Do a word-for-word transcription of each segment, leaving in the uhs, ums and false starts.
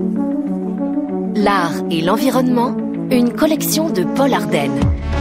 L'art et l'environnement, une collection de Paul Ardenne.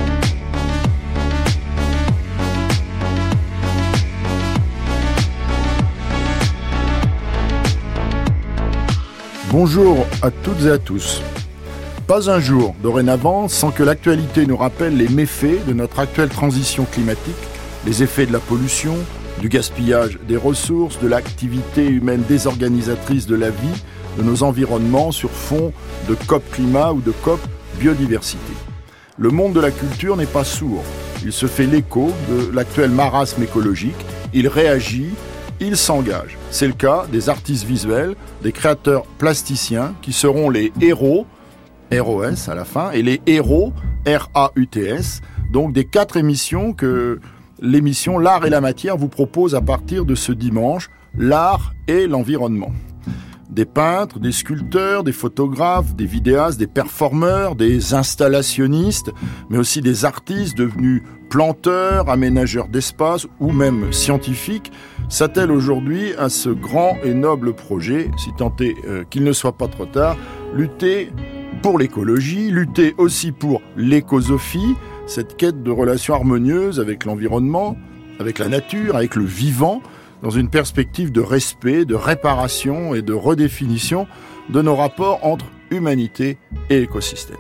Bonjour à toutes et à tous. Pas un jour, dorénavant, sans que l'actualité nous rappelle les méfaits de notre actuelle transition climatique, les effets de la pollution, du gaspillage des ressources, de l'activité humaine désorganisatrice de la vie, de nos environnements sur fond de COP climat ou de COP biodiversité. Le monde de la culture n'est pas sourd. Il se fait l'écho de l'actuel marasme écologique. Il réagit, il s'engage. C'est le cas des artistes visuels, des créateurs plasticiens qui seront les héros, R O S à la fin, et les héros, R A U T S, donc des quatre émissions que l'émission L'Art et la Matière vous propose à partir de ce dimanche, l'art et l'environnement. Des peintres, des sculpteurs, des photographes, des vidéastes, des performeurs, des installationnistes, mais aussi des artistes devenus planteurs, aménageurs d'espace ou même scientifiques, s'attellent aujourd'hui à ce grand et noble projet, si tant est euh, qu'il ne soit pas trop tard, lutter pour l'écologie, lutter aussi pour l'écosophie, cette quête de relations harmonieuses avec l'environnement, avec la nature, avec le vivant, dans une perspective de respect, de réparation et de redéfinition de nos rapports entre humanité et écosystème.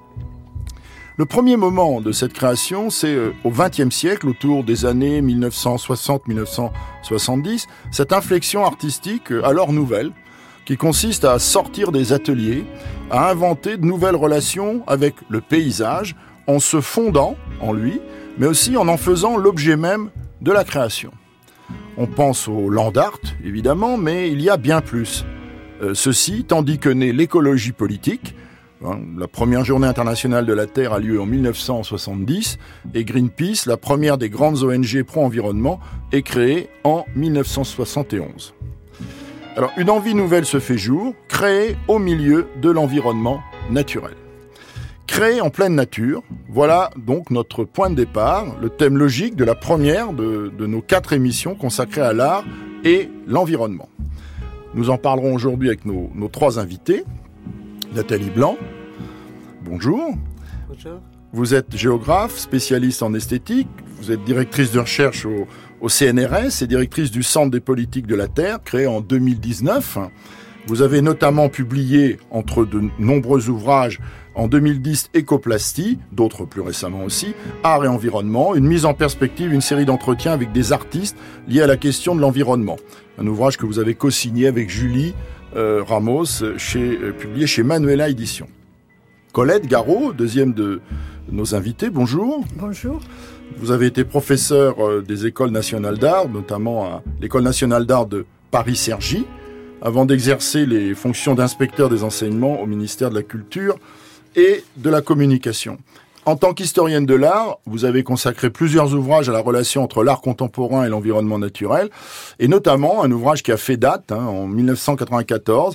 Le premier moment de cette création, c'est au vingtième siècle, autour des années mille neuf cent soixante à mille neuf cent soixante-dix, cette inflexion artistique alors nouvelle, qui consiste à sortir des ateliers, à inventer de nouvelles relations avec le paysage, en se fondant en lui, mais aussi en en faisant l'objet même de la création. On pense au land art, évidemment, mais il y a bien plus. Euh, ceci, tandis que naît l'écologie politique, hein, la première journée internationale de la Terre a lieu en mille neuf cent soixante-dix, et Greenpeace, la première des grandes O N G pro-environnement, est créée en mille neuf cent soixante et onze. Alors, une envie nouvelle se fait jour, créée au milieu de l'environnement naturel. Créée en pleine nature, voilà donc notre point de départ, le thème logique de la première de, de nos quatre émissions consacrées à l'art et l'environnement. Nous en parlerons aujourd'hui avec nos, nos trois invités. Nathalie Blanc, bonjour. Bonjour. Vous êtes géographe, spécialiste en esthétique, vous êtes directrice de recherche au, au C N R S et directrice du Centre des politiques de la Terre, créé en deux mille dix-neuf. Vous avez notamment publié, entre de nombreux ouvrages, en deux mille dix, Écoplastie, d'autres plus récemment aussi, Art et environnement, une mise en perspective, une série d'entretiens avec des artistes liés à la question de l'environnement. Un ouvrage que vous avez co-signé avec Julie euh, Ramos, chez, euh, publié chez Manuela Éditions. Colette Garot, deuxième de nos invités, bonjour. Bonjour. Vous avez été professeur euh, des écoles nationales d'art, notamment à l'École nationale d'art de Paris-Cergy, avant d'exercer les fonctions d'inspecteur des enseignements au ministère de la Culture et de la Communication. En tant qu'historienne de l'art, vous avez consacré plusieurs ouvrages à la relation entre l'art contemporain et l'environnement naturel, et notamment un ouvrage qui a fait date hein, en mille neuf cent quatre-vingt-quatorze,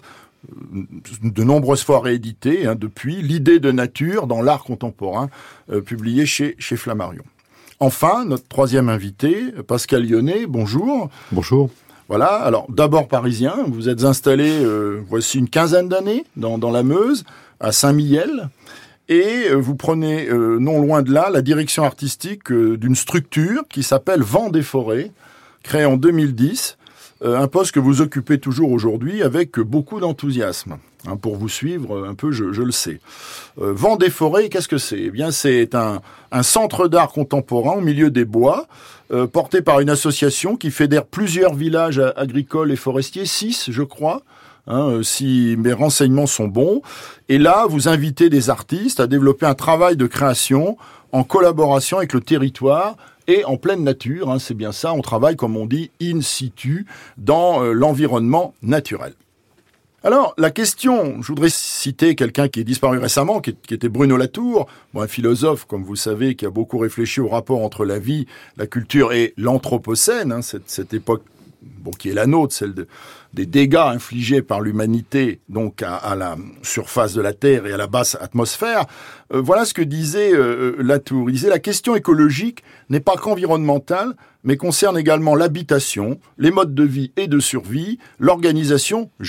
de nombreuses fois réédité hein, depuis, L'idée de nature dans l'art contemporain, euh, publié chez, chez Flammarion. Enfin, notre troisième invité, Pascal Lyonnet, bonjour. Bonjour. Voilà, alors d'abord parisien, vous êtes installé euh, voici une quinzaine d'années dans, dans la Meuse, à Saint-Mihiel, et euh, vous prenez euh, non loin de là la direction artistique euh, d'une structure qui s'appelle Vent des Forêts, créée en deux mille dix, euh, un poste que vous occupez toujours aujourd'hui avec beaucoup d'enthousiasme. Hein, pour vous suivre un peu, je, je le sais. Euh, Vent des Forêts, qu'est-ce que c'est ? Eh bien, c'est un, un centre d'art contemporain au milieu des bois, euh, porté par une association qui fédère plusieurs villages agricoles et forestiers, six, je crois, hein, si mes renseignements sont bons. Et là, vous invitez des artistes à développer un travail de création en collaboration avec le territoire et en pleine nature. Hein, c'est bien ça, on travaille, comme on dit, in situ, dans euh, l'environnement naturel. Alors, la question, je voudrais citer quelqu'un qui est disparu récemment, qui, qui était Bruno Latour, bon, un philosophe, comme vous savez, qui a beaucoup réfléchi au rapport entre la vie, la culture et l'anthropocène, hein, cette, cette époque bon, qui est la nôtre, celle de, des dégâts infligés par l'humanité donc à, à la surface de la Terre et à la basse atmosphère. Euh, voilà ce que disait euh, Latour. Il disait « La question écologique n'est pas qu'environnementale, mais concerne également l'habitation, les modes de vie et de survie, l'organisation générale. »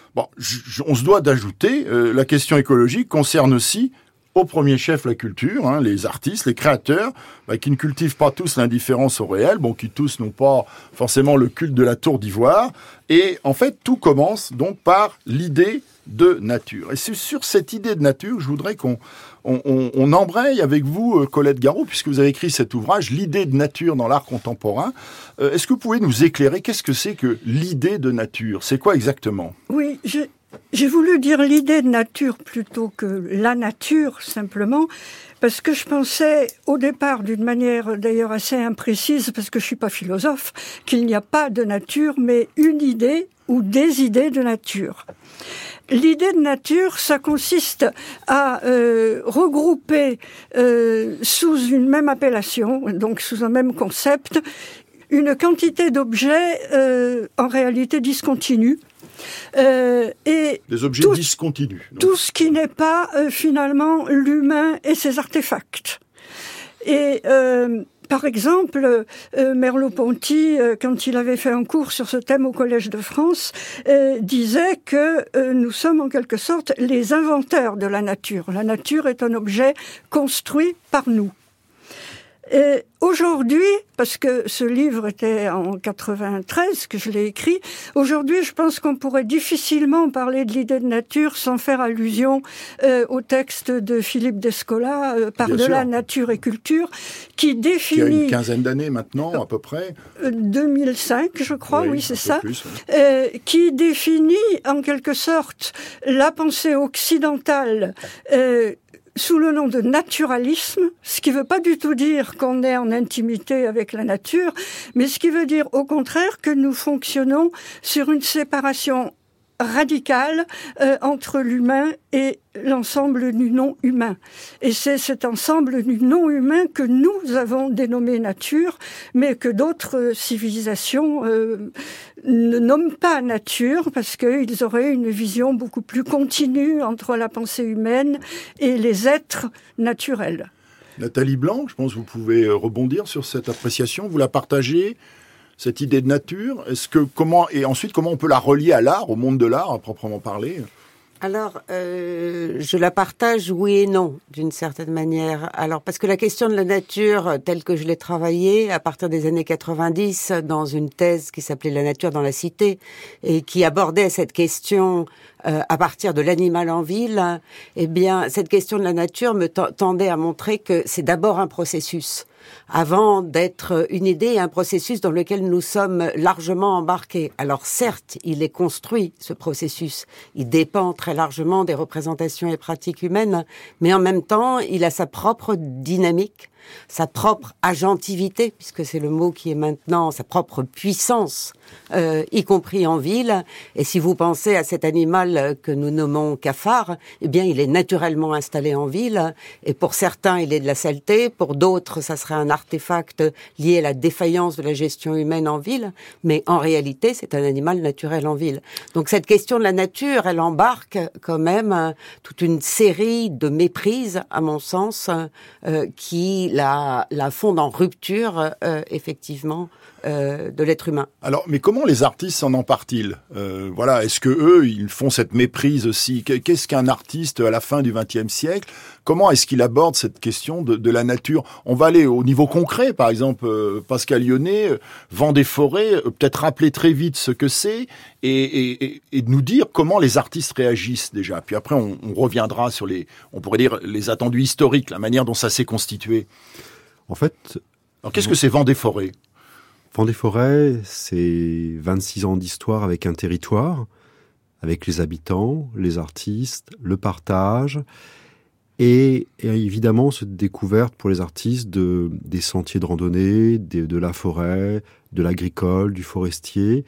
Bon, je, je, on se doit d'ajouter, euh, la question écologique concerne aussi, au premier chef, la culture, hein, les artistes, les créateurs, bah, qui ne cultivent pas tous l'indifférence au réel, bon, qui tous n'ont pas forcément le culte de la tour d'ivoire. Et en fait, tout commence donc par l'idée de nature. Et c'est sur cette idée de nature, je voudrais qu'on on, on, on embraye avec vous, Colette Garot, puisque vous avez écrit cet ouvrage, L'idée de nature dans l'art contemporain. Euh, est-ce que vous pouvez nous éclairer? Qu'est-ce que c'est que l'idée de nature? C'est quoi exactement? Oui, je... J'ai voulu dire l'idée de nature plutôt que la nature, simplement, parce que je pensais au départ, d'une manière d'ailleurs assez imprécise, parce que je suis pas philosophe, qu'il n'y a pas de nature, mais une idée ou des idées de nature. L'idée de nature, ça consiste à euh, regrouper euh, sous une même appellation, donc sous un même concept, une quantité d'objets euh, en réalité discontinus. Euh, et des objets tout, discontinus. Donc. Tout ce qui n'est pas euh, finalement l'humain et ses artefacts. Et euh, par exemple, euh, Merleau-Ponty, euh, quand il avait fait un cours sur ce thème au Collège de France, euh, disait que euh, nous sommes en quelque sorte les inventeurs de la nature. La nature est un objet construit par nous. Et aujourd'hui, parce que ce livre était en quatre-vingt-treize que je l'ai écrit, aujourd'hui je pense qu'on pourrait difficilement parler de l'idée de nature sans faire allusion euh, au texte de Philippe Descola, euh, Par-delà nature et culture, qui définit... Il y a une quinzaine d'années maintenant, à peu près. Euh, deux mille cinq, je crois, oui, oui c'est ça. Plus, oui. euh, qui définit en quelque sorte la pensée occidentale euh, sous le nom de naturalisme, ce qui ne veut pas du tout dire qu'on est en intimité avec la nature, mais ce qui veut dire au contraire que nous fonctionnons sur une séparation radicale euh, entre l'humain et l'ensemble du non-humain. Et c'est cet ensemble du non-humain que nous avons dénommé nature, mais que d'autres civilisations euh, ne nomment pas nature, parce qu'ils auraient une vision beaucoup plus continue entre la pensée humaine et les êtres naturels. Nathalie Blanc, je pense que vous pouvez rebondir sur cette appréciation, vous la partagez, cette idée de nature. Est-ce que comment et ensuite comment on peut la relier à l'art, au monde de l'art à proprement parler? Alors, euh, je la partage oui et non, d'une certaine manière. Alors, parce que la question de la nature, telle que je l'ai travaillée à partir des années quatre-vingt-dix, dans une thèse qui s'appelait La nature dans la cité, et qui abordait cette question euh, à partir de l'animal en ville, eh bien, cette question de la nature me tendait à montrer que c'est d'abord un processus. Avant d'être une idée, un processus dans lequel nous sommes largement embarqués. Alors certes, il est construit, ce processus. Il dépend très largement des représentations et pratiques humaines, mais en même temps, il a sa propre dynamique, sa propre agentivité, puisque c'est le mot qui est maintenant, sa propre puissance, euh, y compris en ville. Et si vous pensez à cet animal que nous nommons cafard, eh bien, il est naturellement installé en ville. Et pour certains, il est de la saleté. Pour d'autres, ça serait un artefact lié à la défaillance de la gestion humaine en ville. Mais en réalité, c'est un animal naturel en ville. Donc cette question de la nature, elle embarque quand même toute une série de méprises, à mon sens, euh, qui la, la fondent en rupture, euh, effectivement, euh, de l'être humain. Alors, mais comment les artistes s'en emparent-ils ? euh, Voilà, est-ce que eux, ils font cette méprise aussi ? Qu'est-ce qu'un artiste à la fin du vingtième siècle ? Comment est-ce qu'il aborde cette question de, de la nature ? On va aller au niveau concret, par exemple, euh, Pascal Lyonnet, euh, vent des forêts, euh, peut-être rappeler très vite ce que c'est et, et, et nous dire comment les artistes réagissent déjà. Puis après, on, on reviendra sur les, on pourrait dire, les attendus historiques, la manière dont ça s'est constitué. En fait... Alors, qu'est-ce que c'est Vent des forêts ? Vent des forêts, c'est vingt-six ans d'histoire avec un territoire, avec les habitants, les artistes, le partage, et, et évidemment cette découverte pour les artistes de, des sentiers de randonnée, de, de la forêt, de l'agricole, du forestier,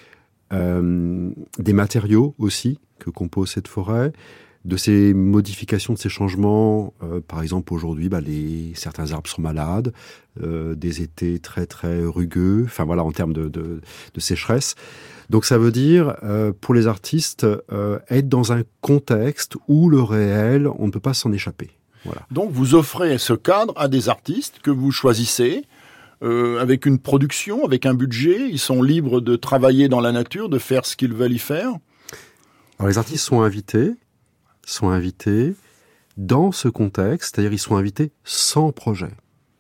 euh, des matériaux aussi que compose cette forêt, de ces modifications, de ces changements. Euh, par exemple, aujourd'hui, bah, les, certains arbres sont malades, euh, des étés très très rugueux, enfin voilà, en termes de, de, de sécheresse. Donc ça veut dire, euh, pour les artistes, euh, être dans un contexte où le réel, on ne peut pas s'en échapper. Voilà. Donc vous offrez ce cadre à des artistes que vous choisissez, euh, avec une production, avec un budget, ils sont libres de travailler dans la nature, de faire ce qu'ils veulent y faire ? Alors les artistes sont invités, sont invités dans ce contexte, c'est-à-dire ils sont invités sans projet.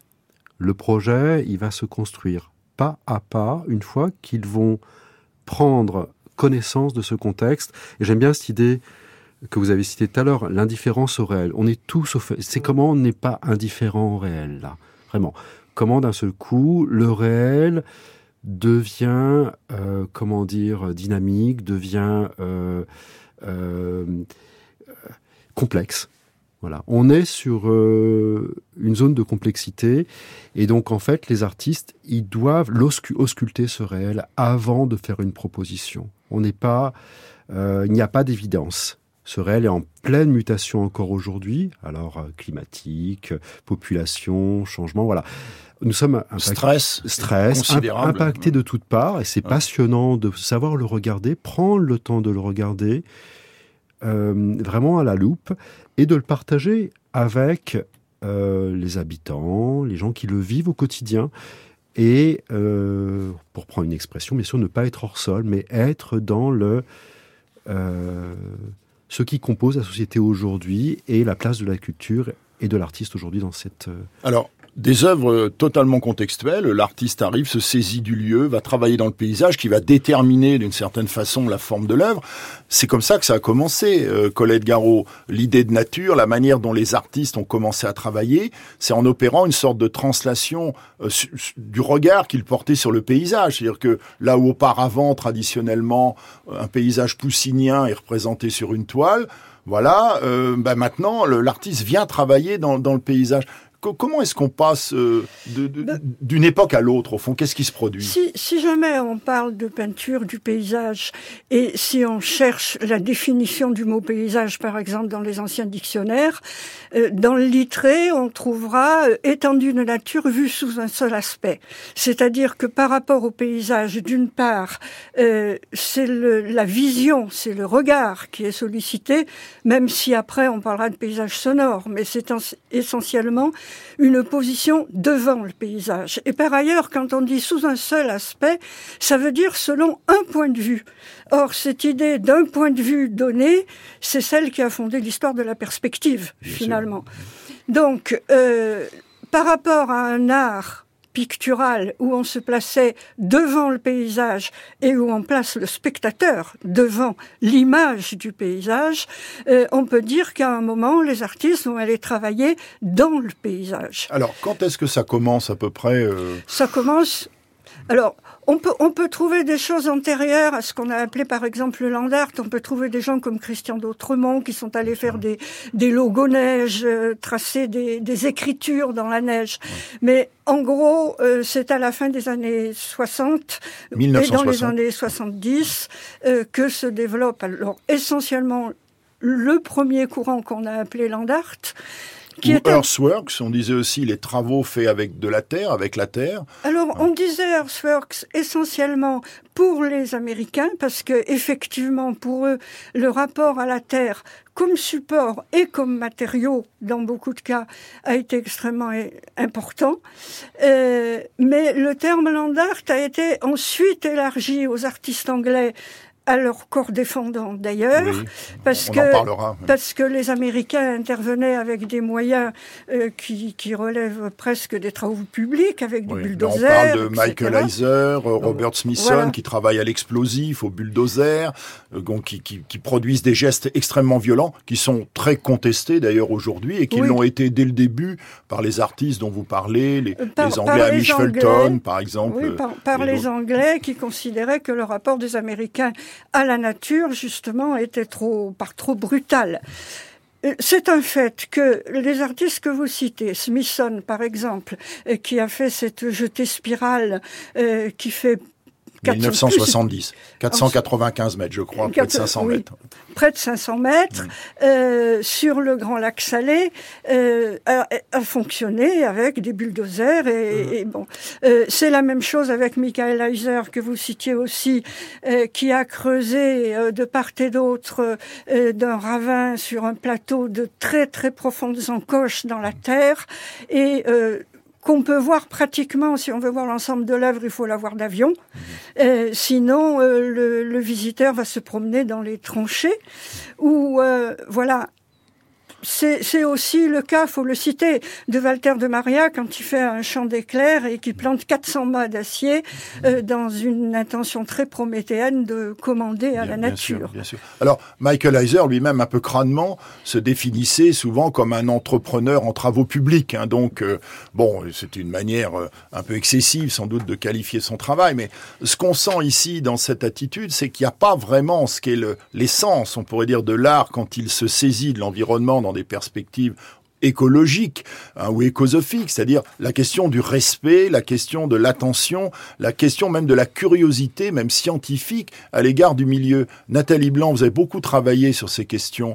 Le projet, il va se construire pas à pas une fois qu'ils vont prendre connaissance de ce contexte. Et j'aime bien cette idée que vous avez citée tout à l'heure, l'indifférence au réel. On est tous au fait. C'est comment on n'est pas indifférent au réel, là. Vraiment. Comment d'un seul coup, le réel devient, euh, comment dire, dynamique, devient euh, euh, complexe. Voilà. On est sur euh, une zone de complexité et donc en fait les artistes ils doivent ausculter ce réel avant de faire une proposition. On n'est pas, euh, il n'y a pas d'évidence. Ce réel est en pleine mutation encore aujourd'hui. Alors euh, climatique, population, changement, voilà. Nous sommes impact... stress, stress, considérable. impactés de toutes parts et c'est ouais. passionnant de savoir le regarder, prendre le temps de le regarder. Euh, vraiment à la loupe et de le partager avec euh, les habitants, les gens qui le vivent au quotidien et euh, pour prendre une expression, bien sûr, ne pas être hors sol, mais être dans le euh, ce qui compose la société aujourd'hui et la place de la culture et de l'artiste aujourd'hui dans cette... Euh... Alors, des œuvres totalement contextuelles, l'artiste arrive, se saisit du lieu, va travailler dans le paysage, qui va déterminer d'une certaine façon la forme de l'œuvre. C'est comme ça que ça a commencé, euh, Colette Garreau. L'idée de nature, la manière dont les artistes ont commencé à travailler, c'est en opérant une sorte de translation euh, su, su, du regard qu'ils portaient sur le paysage. C'est-à-dire que là où auparavant, traditionnellement, un paysage poussinien est représenté sur une toile, voilà, euh, ben maintenant, le, l'artiste vient travailler dans, dans le paysage. Comment est-ce qu'on passe euh, de, de, ben, d'une époque à l'autre, au fond? Qu'est-ce qui se produit? si, si jamais on parle de peinture du paysage, et si on cherche la définition du mot paysage, par exemple, dans les anciens dictionnaires, euh, dans le Littré, on trouvera euh, étendue de nature vue sous un seul aspect. C'est-à-dire que par rapport au paysage, d'une part, euh, c'est le, la vision, c'est le regard qui est sollicité, même si après on parlera de paysage sonore, mais c'est en, essentiellement une position devant le paysage. Et par ailleurs, quand on dit sous un seul aspect, ça veut dire selon un point de vue. Or, cette idée d'un point de vue donné, c'est celle qui a fondé l'histoire de la perspective, Bien finalement. Sûr. Donc, euh, par rapport à un art pictural où on se plaçait devant le paysage et où on place le spectateur devant l'image du paysage, euh, on peut dire qu'à un moment, les artistes vont aller travailler dans le paysage. Alors, quand est-ce que ça commence à peu près euh... Ça commence... Alors, on peut, on peut trouver des choses antérieures à ce qu'on a appelé par exemple le land art. On peut trouver des gens comme Christian d'Autremont qui sont allés faire des, des logos neige, euh, tracer des, des écritures dans la neige. Ouais. Mais en gros, euh, c'est à la fin des années soixante mille neuf cent soixante. Et dans les années soixante-dix euh, que se développe alors essentiellement le premier courant qu'on a appelé land art. Qui Ou Earthworks, on disait aussi les travaux faits avec de la terre, avec la terre. Alors, ouais. on disait Earthworks essentiellement pour les Américains, parce que effectivement, pour eux, le rapport à la terre comme support et comme matériau, dans beaucoup de cas, a été extrêmement important. Euh, mais le terme land art a été ensuite élargi aux artistes anglais, à leur corps défendant d'ailleurs, oui, parce que parlera, oui. parce que les Américains intervenaient avec des moyens euh, qui, qui relèvent presque des travaux publics, avec des oui, bulldozers. On parle de et cetera. Michael Heiser, Robert Smithson, voilà. qui travaillent à l'explosif, au bulldozer, euh, qui, qui, qui produisent des gestes extrêmement violents, qui sont très contestés d'ailleurs aujourd'hui et qui oui. l'ont été dès le début par les artistes dont vous parlez, les, par, les Anglais à Mish Felton, par exemple. Oui, par, par les Anglais qui considéraient que le rapport des Américains à la nature, justement, était trop, par trop brutal. C'est un fait que les artistes que vous citez, Smithson par exemple, qui a fait cette jetée spirale euh, qui fait mille neuf cent soixante-dix, quatre cent quatre-vingt-quinze mètres, je crois, près de cinq cents oui, mètres. Près de cinq cents mètres, mmh. euh, sur le Grand Lac Salé, euh, a, a fonctionné avec des bulldozers. Et, mmh. et bon, euh, c'est la même chose avec Michael Heiser, que vous citiez aussi, euh, qui a creusé euh, de part et d'autre euh, d'un ravin sur un plateau de très très profondes encoches dans la terre. Et... Euh, qu'on peut voir pratiquement, si on veut voir l'ensemble de l'œuvre, il faut la voir d'avion. Euh, sinon, euh, le, le visiteur va se promener dans les tranchées, où, euh, voilà, c'est, c'est aussi le cas, faut le citer, de Walter de Maria quand il fait un champ d'éclairs et qu'il plante quatre cents mâts d'acier euh, dans une intention très prométhéenne de commander à bien, la nature. Bien sûr, bien sûr. Alors, Michael Heiser, lui-même, un peu crânement, se définissait souvent comme un entrepreneur en travaux publics. Hein, donc, euh, bon, c'est une manière euh, un peu excessive, sans doute, de qualifier son travail. Mais ce qu'on sent ici, dans cette attitude, c'est qu'il n'y a pas vraiment ce qu'est le, l'essence, on pourrait dire, de l'art quand il se saisit de l'environnement dans des perspectives écologiques hein, ou écosophiques, c'est-à-dire la question du respect, la question de l'attention, la question même de la curiosité, même scientifique, à l'égard du milieu. Nathalie Blanc, vous avez beaucoup travaillé sur ces questions.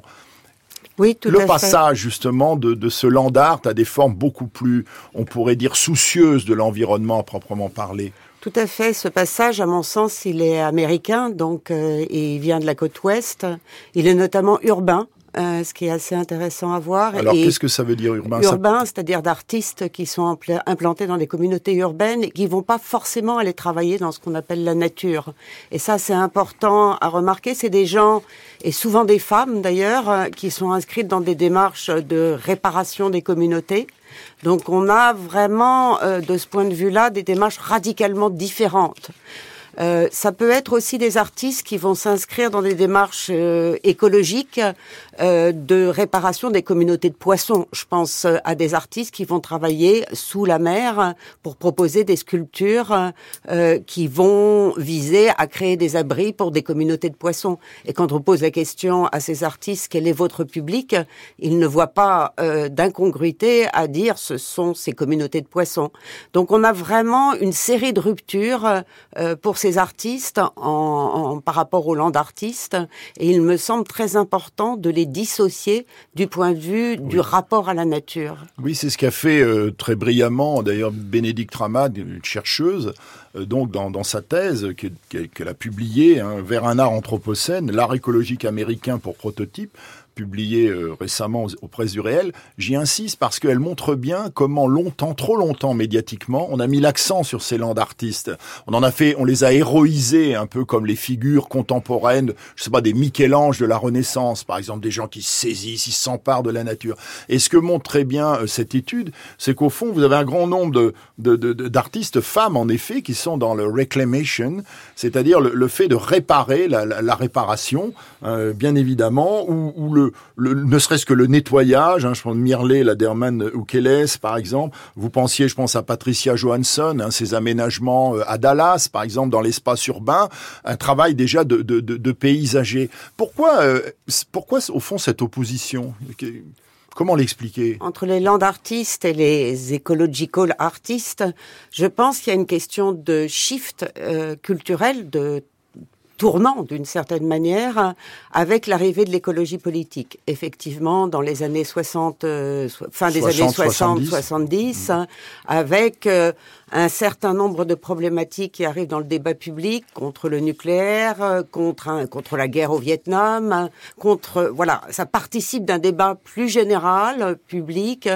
Oui, tout Le à passage, fait. justement, de, de ce land art à des formes beaucoup plus, on pourrait dire, soucieuses de l'environnement à proprement parler. Tout à fait. Ce passage, à mon sens, il est américain, donc euh, et il vient de la côte ouest. Il est notamment urbain. Euh, ce qui est assez intéressant à voir. Alors, et qu'est-ce que ça veut dire urbain? Urbain, ça... c'est-à-dire d'artistes qui sont empl- implantés dans des communautés urbaines et qui vont pas forcément aller travailler dans ce qu'on appelle la nature. Et ça, c'est important à remarquer. C'est des gens, et souvent des femmes d'ailleurs, euh, qui sont inscrites dans des démarches de réparation des communautés. Donc, on a vraiment, euh, de ce point de vue-là, des démarches radicalement différentes. Euh, ça peut être aussi des artistes qui vont s'inscrire dans des démarches euh, écologiques euh, de réparation des communautés de poissons. Je pense à des artistes qui vont travailler sous la mer pour proposer des sculptures euh, qui vont viser à créer des abris pour des communautés de poissons. Et quand on pose la question à ces artistes, quel est votre public, ils ne voient pas euh, d'incongruité à dire ce sont ces communautés de poissons. Donc on a vraiment une série de ruptures euh, pour ces artistes en, en, par rapport au land artiste, et il me semble très important de les dissocier du point de vue oui. du rapport à la nature. Oui, c'est ce qu'a fait euh, très brillamment d'ailleurs Bénédicte Ramat, une chercheuse, euh, donc dans, dans sa thèse que, que, qu'elle a publiée, hein, Vers un art anthropocène, l'art écologique américain pour prototype, publié euh, récemment aux, aux presses du réel. J'y insiste parce qu'elle montre bien comment longtemps, trop longtemps médiatiquement, on a mis l'accent sur ces land artistes. On en a fait, on les a héroïsés un peu comme les figures contemporaines, je sais pas, des Michel-Ange de la Renaissance, par exemple, des gens qui se saisissent, ils s'emparent de la nature. Et ce que montre très bien euh, cette étude, c'est qu'au fond, vous avez un grand nombre de, de, de, de d'artistes femmes, en effet, qui sont dans le reclamation, c'est-à-dire le, le fait de réparer, la, la, la réparation, euh, bien évidemment, ou, ou le Le, ne serait-ce que le nettoyage, hein, je pense Mirley, Laderman ou Keles, par exemple. Vous pensiez, je pense, à Patricia Johansson, hein, ses aménagements à Dallas, par exemple, dans l'espace urbain, un travail déjà de, de, de, de paysager. Pourquoi, euh, pourquoi, au fond, cette opposition ? Comment l'expliquer ? Entre les land artistes et les ecological artistes, je pense qu'il y a une question de shift euh, culturel, de tournant d'une certaine manière avec l'arrivée de l'écologie politique. Effectivement, dans les années soixante, euh, fin des années soixante soixante-dix, mmh. avec euh, un certain nombre de problématiques qui arrivent dans le débat public contre le nucléaire, contre un, contre la guerre au Vietnam, contre voilà, ça participe d'un débat plus général, public,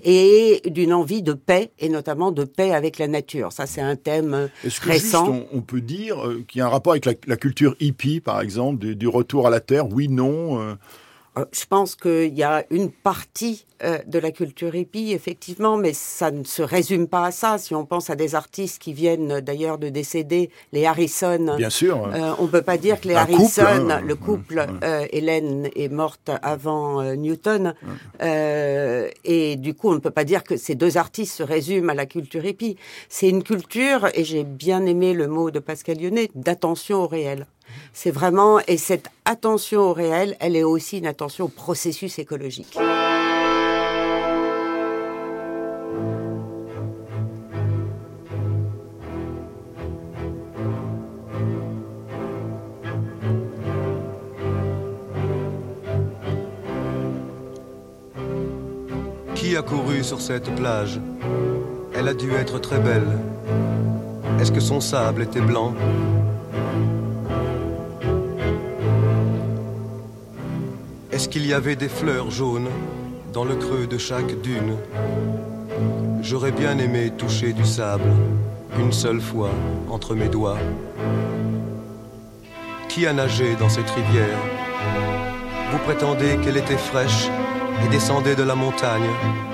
et d'une envie de paix, et notamment de paix avec la nature. Ça, c'est un thème Est-ce que récent. Juste on, on peut dire euh, qu'il y a un rapport avec la, la culture hippie, par exemple, du, du retour à la terre, oui, non euh... Je pense qu'il y a une partie euh, de la culture hippie, effectivement, mais ça ne se résume pas à ça. Si on pense à des artistes qui viennent d'ailleurs de décéder, les Harrison. Bien sûr. Euh, on peut pas dire que les Un Harrison, couple, hein, le couple, hein, euh, Hélène est morte avant euh, Newton, hein. euh, et du coup, on ne peut pas dire que ces deux artistes se résument à la culture hippie. C'est une culture, et j'ai bien aimé le mot de Pascal Lyonnet, d'attention au réel. C'est vraiment, et cette attention au réel, elle est aussi une attention au processus écologique. Qui a couru sur cette plage ? Elle a dû être très belle. Est-ce que son sable était blanc ? Est-ce qu'il y avait des fleurs jaunes dans le creux de chaque dune ? J'aurais bien aimé toucher du sable une seule fois entre mes doigts. Qui a nagé dans cette rivière? Vous prétendez qu'elle était fraîche et descendait de la montagne.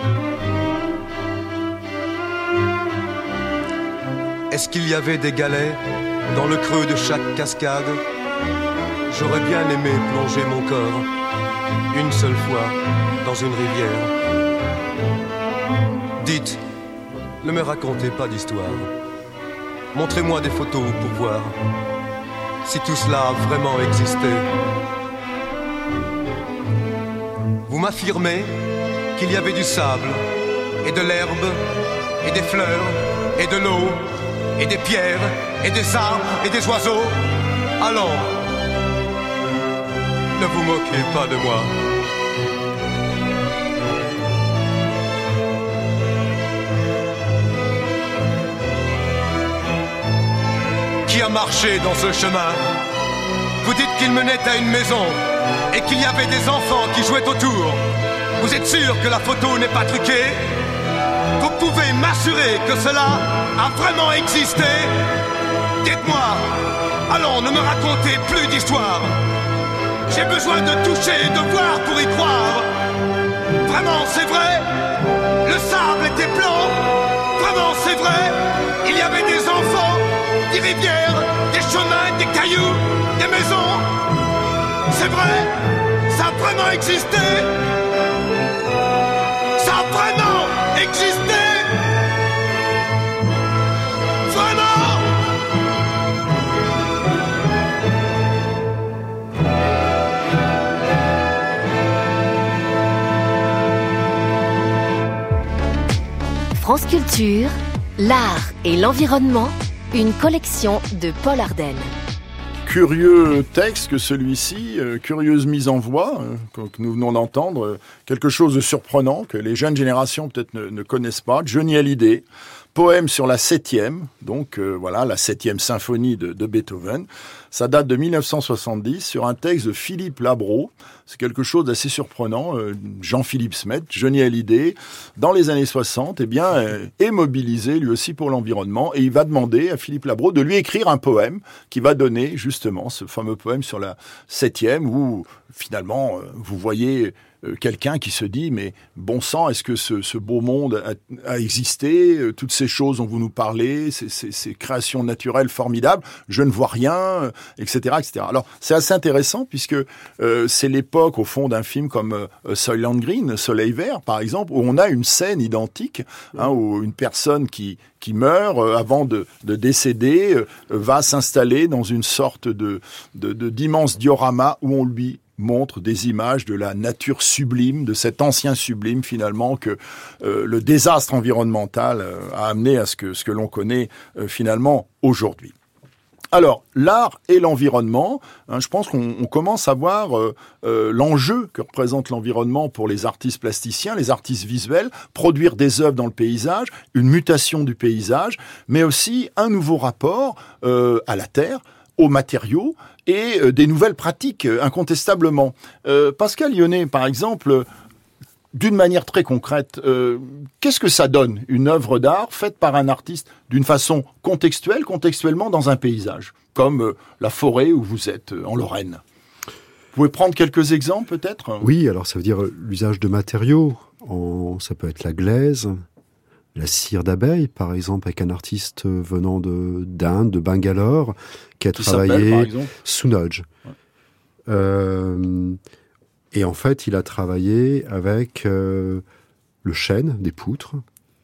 Est-ce qu'il y avait des galets dans le creux de chaque cascade? J'aurais bien aimé plonger mon corps une seule fois dans une rivière. Dites, ne me racontez pas d'histoire. Montrez-moi des photos pour voir si tout cela a vraiment existé. Vous m'affirmez qu'il y avait du sable, et de l'herbe, et des fleurs, et de l'eau, et des pierres, et des arbres, et des oiseaux. Allons, ne vous moquez pas de moi. Qui a marché dans ce chemin? Vous dites qu'il menait à une maison et qu'il y avait des enfants qui jouaient autour. Vous êtes sûr que la photo n'est pas truquée? Vous pouvez m'assurer que cela a vraiment existé? Dites-moi, allons, ne me racontez plus d'histoire. J'ai besoin de toucher et de voir pour y croire. Vraiment, c'est vrai? Le sable était blanc? Vraiment, c'est vrai? Il y avait des enfants, des rivières, des chemins, des cailloux, des maisons. C'est vrai? Ça a vraiment existé? Ça a vraiment existé? Vraiment? France Culture, l'art et l'environnement, une collection de Paul Ardenne. Curieux texte que celui-ci, euh, curieuse mise en voix euh, que nous venons d'entendre, euh, quelque chose de surprenant que les jeunes générations peut-être ne, ne connaissent pas. Johnny Hallyday, poème sur la septième, donc euh, voilà la septième symphonie de, de Beethoven. Ça date de mille neuf cent soixante-dix sur un texte de Philippe Labro. C'est quelque chose d'assez surprenant. Euh, Jean-Philippe Smet, Johnny Hallyday, dans les années soixante, eh bien, euh, est mobilisé lui aussi pour l'environnement et il va demander à Philippe Labro de lui écrire un poème qui va donner justement ce fameux poème sur la septième où finalement euh, vous voyez euh, quelqu'un qui se dit mais bon sang, est-ce que ce, ce beau monde a, a existé, euh, toutes ces choses dont vous nous parlez, ces, ces, ces créations naturelles formidables, je ne vois rien, euh, et cetera, et cetera. Alors c'est assez intéressant puisque euh, c'est l'époque au fond d'un film comme euh, Soylent Green, Soleil Vert par exemple, où on a une scène identique, hein, où une personne qui qui meurt euh, avant de, de décéder euh, va s'installer dans une sorte de, de, de d'immense diorama où on lui montre des images de la nature sublime, de cet ancien sublime finalement que euh, le désastre environnemental euh, a amené à ce que, ce que l'on connaît euh, finalement aujourd'hui. Alors, l'art et l'environnement, hein, je pense qu'on on commence à voir euh, euh, l'enjeu que représente l'environnement pour les artistes plasticiens, les artistes visuels, produire des œuvres dans le paysage, une mutation du paysage, mais aussi un nouveau rapport euh, à la terre, aux matériaux et euh, des nouvelles pratiques, euh, incontestablement. Euh, Pascal Lyonnet, par exemple, d'une manière très concrète, euh, qu'est-ce que ça donne, une œuvre d'art faite par un artiste d'une façon contextuelle, contextuellement dans un paysage, comme euh, la forêt où vous êtes, euh, en Lorraine? Vous pouvez prendre quelques exemples, peut-être? Oui, alors ça veut dire l'usage de matériaux. En, ça peut être la glaise, la cire d'abeille, par exemple, avec un artiste venant de, d'Inde, de Bangalore, qui a qui travaillé Sounodge. Ouais. Euh, et en fait, il a travaillé avec euh, le chêne, des poutres,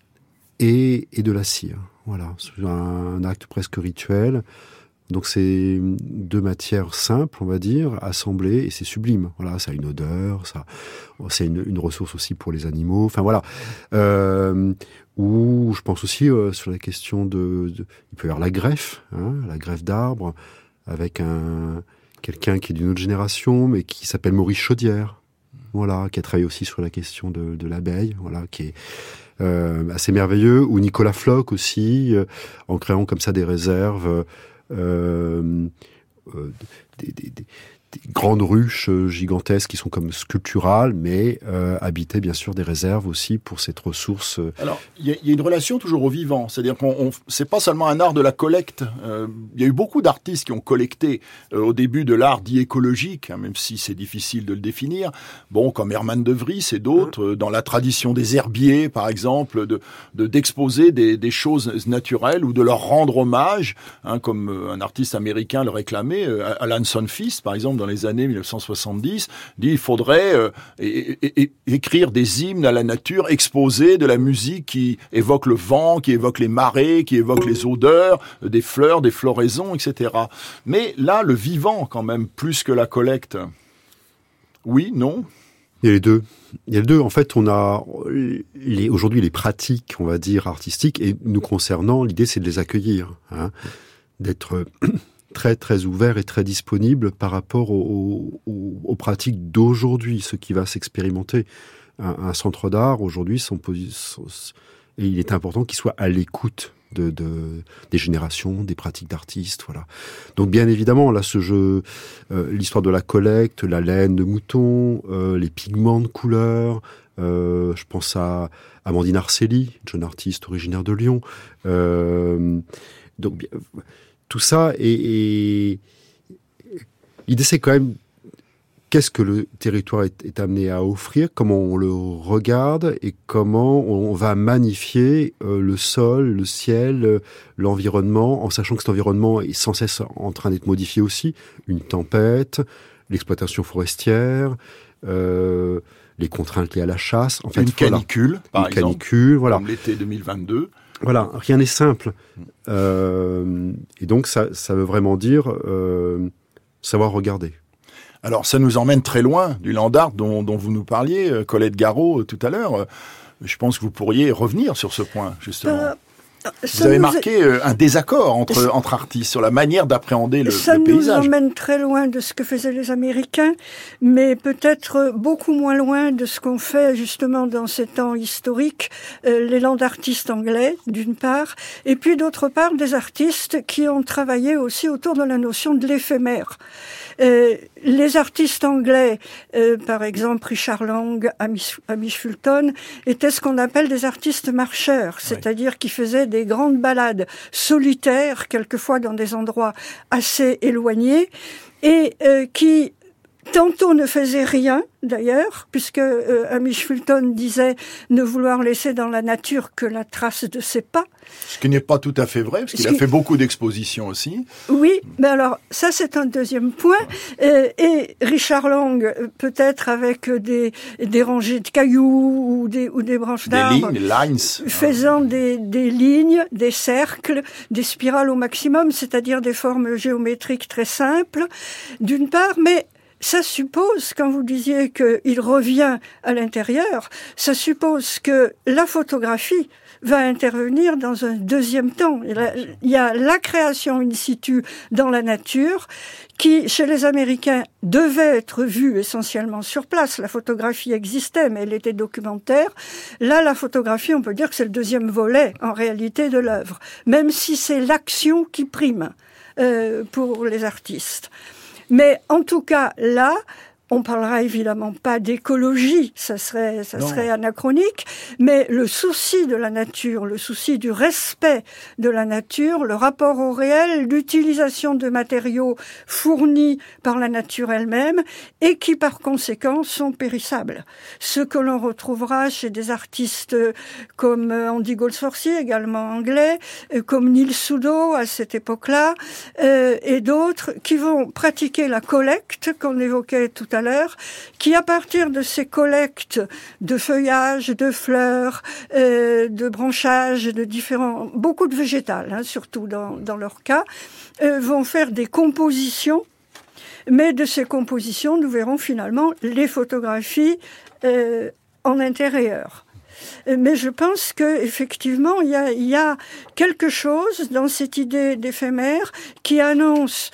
et, et de la cire. Voilà, c'est un, un acte presque rituel. Donc c'est deux matières simples, on va dire, assemblées, et c'est sublime. Voilà, ça a une odeur, ça, c'est une, une ressource aussi pour les animaux. Enfin voilà. Euh, ou je pense aussi euh, sur la question de, de, il peut y avoir la greffe, hein, la greffe d'arbres, avec un quelqu'un qui est d'une autre génération, mais qui s'appelle Maurice Chaudière. Voilà, qui a travaillé aussi sur la question de, de l'abeille. Voilà, qui est euh, assez merveilleux. Ou Nicolas Floch aussi, euh, en créant comme ça des réserves. Euh, euh, des, des, des, des grandes ruches gigantesques qui sont comme sculpturales, mais euh, habitaient bien sûr des réserves aussi pour cette ressource. Alors, il y, y a une relation toujours au vivant, c'est-à-dire qu'on on, c'est pas seulement un art de la collecte. Euh, il y a eu beaucoup d'artistes qui ont collecté euh, au début de l'art dit écologique, hein, même si c'est difficile de le définir. Bon, comme Herman de Vries et d'autres, euh, dans la tradition des herbiers, par exemple, de, de d'exposer des, des choses naturelles ou de leur rendre hommage, hein, comme euh, un artiste américain le réclamait, euh, Alan Sonfist, par exemple, dans les années mille neuf cent soixante-dix, dit il faudrait euh, é- é- écrire des hymnes à la nature, exposer de la musique qui évoque le vent, qui évoque les marées, qui évoque les odeurs, euh, des fleurs, des floraisons, et cetera. Mais là, le vivant, quand même, plus que la collecte. Oui, non ? Il y a les deux. Il y a les deux. En fait, on a les, aujourd'hui les pratiques, on va dire, artistiques, et nous concernant, l'idée, c'est de les accueillir, hein, d'être très très ouvert et très disponible par rapport aux, aux, aux pratiques d'aujourd'hui, ce qui va s'expérimenter. Un, un centre d'art aujourd'hui, son, son, et il est important qu'il soit à l'écoute de, de des générations, des pratiques d'artistes, voilà. Donc bien évidemment, là, ce jeu, euh, l'histoire de la collecte, la laine de mouton, euh, les pigments de couleur. Euh, je pense à Amandine Arceli, jeune artiste originaire de Lyon. Euh, donc bien, tout ça, et, et l'idée c'est quand même qu'est-ce que le territoire est, est amené à offrir, comment on le regarde et comment on va magnifier euh, le sol, le ciel, euh, l'environnement, en sachant que cet environnement est sans cesse en train d'être modifié aussi. Une tempête, l'exploitation forestière, euh, les contraintes liées à la chasse. En fait, une canicule, voilà. par une exemple, canicule, voilà. Comme l'été deux mille vingt-deux. Voilà, rien n'est simple. Euh, et donc, ça, ça veut vraiment dire euh, savoir regarder. Alors, ça nous emmène très loin du land art dont, dont vous nous parliez, Colette Garot, tout à l'heure. Je pense que vous pourriez revenir sur ce point, justement. Euh, vous avez marqué est... un désaccord entre, entre artistes sur la manière d'appréhender le, ça le paysage. Ça nous emmène très loin de ce que faisaient les Américains, mais peut-être beaucoup moins loin de ce qu'on fait justement dans ces temps historiques, euh, les land artistes anglais, d'une part, et puis d'autre part des artistes qui ont travaillé aussi autour de la notion de l'éphémère. Euh, les artistes anglais, euh, par exemple Richard Lang, Hamish, Hamish Fulton, étaient ce qu'on appelle des artistes marcheurs, c'est-à-dire oui. qui faisaient des grandes balades solitaires, quelquefois dans des endroits assez éloignés, et euh, qui tantôt ne faisaient rien, d'ailleurs, puisque euh, Hamish Fulton disait ne vouloir laisser dans la nature que la trace de ses pas. Ce qui n'est pas tout à fait vrai, parce qu'il Ce a qui... fait beaucoup d'expositions aussi. Oui, mais alors, ça c'est un deuxième point. Euh, et Richard Lang, peut-être avec des, des rangées de cailloux ou des, ou des branches d'arbres. Des lignes, lines. Faisant des, des lignes, des cercles, des spirales au maximum, c'est-à-dire des formes géométriques très simples, d'une part, mais ça suppose, quand vous disiez qu'il revient à l'intérieur, ça suppose que la photographie va intervenir dans un deuxième temps. Il y a la création in situ dans la nature qui, chez les Américains, devait être vue essentiellement sur place. La photographie existait, mais elle était documentaire. Là, la photographie, on peut dire que c'est le deuxième volet, en réalité, de l'œuvre, même si c'est l'action qui prime euh, pour les artistes. Mais en tout cas, là, on parlera évidemment pas d'écologie, ça serait, ça serait anachronique, mais le souci de la nature, le souci du respect de la nature, le rapport au réel, l'utilisation de matériaux fournis par la nature elle-même et qui par conséquent sont périssables. Ce que l'on retrouvera chez des artistes comme Andy Goldsworthy, également anglais, comme Neil Soudo à cette époque-là, euh, et d'autres qui vont pratiquer la collecte qu'on évoquait tout à l'heure, qui à partir de ces collectes de feuillages, de fleurs, euh, de branchages, de différents, beaucoup de végétal, hein, surtout dans, dans leur cas, euh, vont faire des compositions. Mais de ces compositions, nous verrons finalement les photographies euh, en intérieur. Mais je pense que effectivement, il y a, il y a quelque chose dans cette idée d'éphémère qui annonce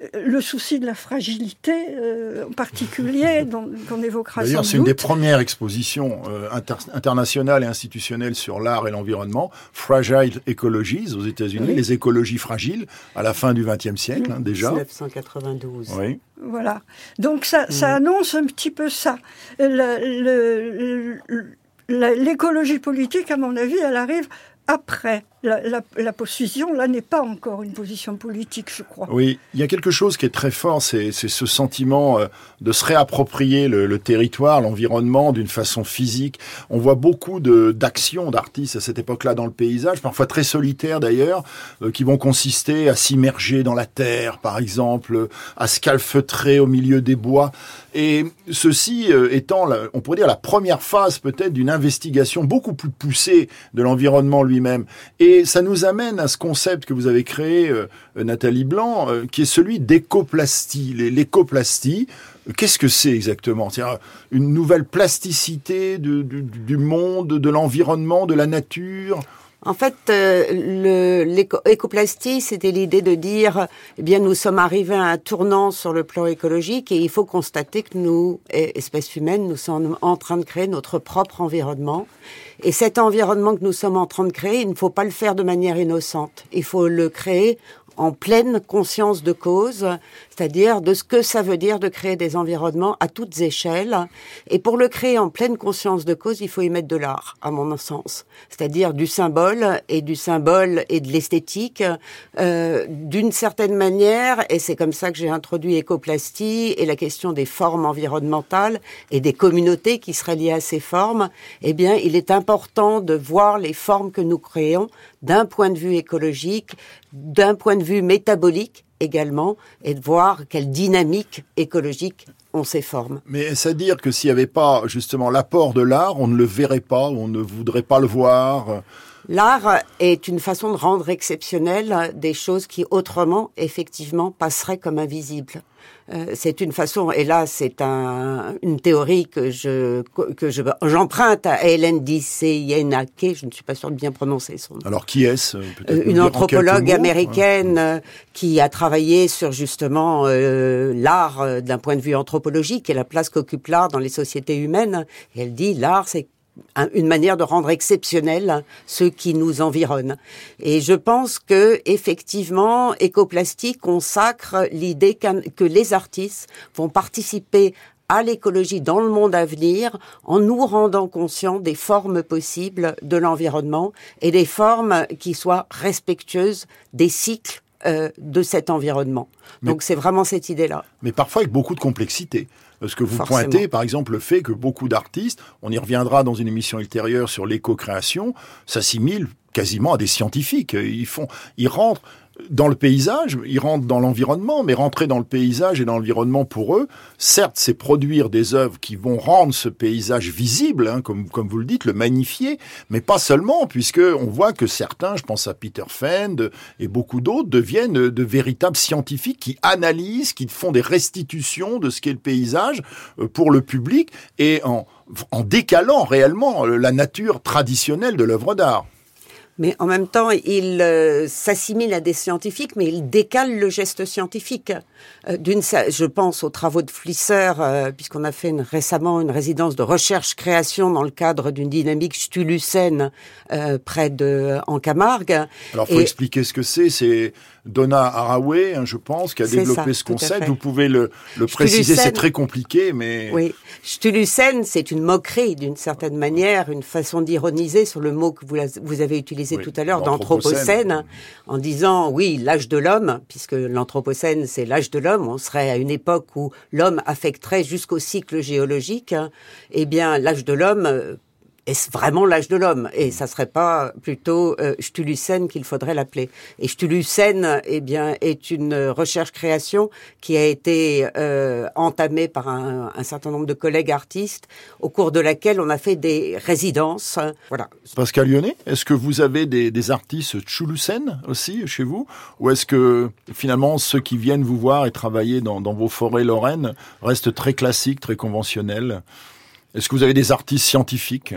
le souci de la fragilité, euh, en particulier, dont, qu'on évoquera sans doute. D'ailleurs, c'est une des premières expositions euh, inter- internationales et institutionnelles sur l'art et l'environnement, Fragile Ecologies aux États-Unis, oui. Les écologies fragiles, à la fin du vingtième siècle, hein, déjà. dix-neuf cent quatre-vingt-douze. Oui. Voilà. Donc ça, ça mmh. annonce un petit peu ça. Le, le, le, l'écologie politique, à mon avis, elle arrive après. La, la, la position, là, n'est pas encore une position politique, je crois. Oui, il y a quelque chose qui est très fort, c'est, c'est ce sentiment euh, de se réapproprier le, le territoire, l'environnement d'une façon physique. On voit beaucoup de, d'actions d'artistes à cette époque-là dans le paysage, parfois très solitaires d'ailleurs, euh, qui vont consister à s'immerger dans la terre, par exemple, à se calfeutrer au milieu des bois. Et ceci euh, étant, la, on pourrait dire, la première phase peut-être d'une investigation beaucoup plus poussée de l'environnement lui-même. Et Et ça nous amène à ce concept que vous avez créé, euh, Nathalie Blanc, euh, qui est celui d'écoplastie. L'écoplastie, qu'est-ce que c'est exactement ? C'est-à-dire une nouvelle plasticité de, de, du monde, de l'environnement, de la nature ? En fait, euh, le, l'écoplastie, c'était l'idée de dire, eh bien, nous sommes arrivés à un tournant sur le plan écologique et il faut constater que nous, espèces humaines, nous sommes en train de créer notre propre environnement. Et cet environnement que nous sommes en train de créer, il ne faut pas le faire de manière innocente. Il faut le créer en pleine conscience de cause, c'est-à-dire de ce que ça veut dire de créer des environnements à toutes échelles. Et pour le créer en pleine conscience de cause, il faut y mettre de l'art, à mon sens. C'est-à-dire du symbole, et du symbole et de l'esthétique, euh, d'une certaine manière, et c'est comme ça que j'ai introduit écoplastie, et la question des formes environnementales, et des communautés qui seraient liées à ces formes. Eh bien, il est important de voir les formes que nous créons d'un point de vue écologique, d'un point de vue métabolique également, et de voir quelle dynamique écologique ont ces formes. Mais c'est-à-dire que s'il n'y avait pas justement l'apport de l'art, on ne le verrait pas, on ne voudrait pas le voir. L'art est une façon de rendre exceptionnelles des choses qui autrement, effectivement, passeraient comme invisibles. Euh, c'est une façon, et là c'est un, une théorie que je que je j'emprunte à Hélène Disseyenake, je ne suis pas sûre de bien prononcer son nom. Alors qui est-ce euh, Une anthropologue américaine euh, qui a travaillé sur justement euh, l'art euh, d'un point de vue anthropologique et la place qu'occupe l'art dans les sociétés humaines. Et elle dit l'art c'est une manière de rendre exceptionnel ceux qui nous environnent. Et je pense que effectivement, écoplastie consacre l'idée que les artistes vont participer à l'écologie dans le monde à venir en nous rendant conscients des formes possibles de l'environnement et des formes qui soient respectueuses des cycles euh, de cet environnement. Mais, donc c'est vraiment cette idée-là. Mais parfois avec beaucoup de complexité. Parce que vous Forcément. pointez, par exemple, le fait que beaucoup d'artistes, on y reviendra dans une émission ultérieure sur l'éco-création, s'assimilent quasiment à des scientifiques. Ils font, ils rentrent dans le paysage, ils rentrent dans l'environnement, mais rentrer dans le paysage et dans l'environnement pour eux, certes, c'est produire des œuvres qui vont rendre ce paysage visible, hein, comme, comme vous le dites, le magnifier, mais pas seulement, puisque on voit que certains, je pense à Peter Fend et beaucoup d'autres, deviennent de véritables scientifiques qui analysent, qui font des restitutions de ce qu'est le paysage pour le public et en, en décalant réellement la nature traditionnelle de l'œuvre d'art. Mais en même temps, il euh, s'assimile à des scientifiques, mais il décale le geste scientifique. Euh, d'une, je pense aux travaux de Flisser, euh, puisqu'on a fait une, récemment une résidence de recherche-création dans le cadre d'une dynamique stulucène euh, près de en Camargue. Alors, il faut Et... expliquer ce que c'est. C'est Donna Haraway, hein, je pense, qui a développé ça, ce concept. Vous pouvez le, le préciser, c'est très compliqué, mais... Oui, Stulucène, c'est une moquerie, d'une certaine manière, une façon d'ironiser sur le mot que vous, vous avez utilisé oui, tout à l'heure, d'anthropocène, en disant, oui, l'âge de l'homme, puisque l'anthropocène, c'est l'âge de l'homme, on serait à une époque où l'homme affecterait jusqu'au cycle géologique, eh bien, l'âge de l'homme... Est-ce vraiment l'âge de l'homme ? Et ça serait pas plutôt euh, Stulucène qu'il faudrait l'appeler. Et Stulucène, eh bien, est une recherche-création qui a été euh, entamée par un, un certain nombre de collègues artistes, au cours de laquelle on a fait des résidences. Voilà. Pascal Lyonnet, est-ce que vous avez des, des artistes Stulucène aussi chez vous ? Ou est-ce que finalement ceux qui viennent vous voir et travailler dans, dans vos forêts lorraines restent très classiques, très conventionnels ? Est-ce que vous avez des artistes scientifiques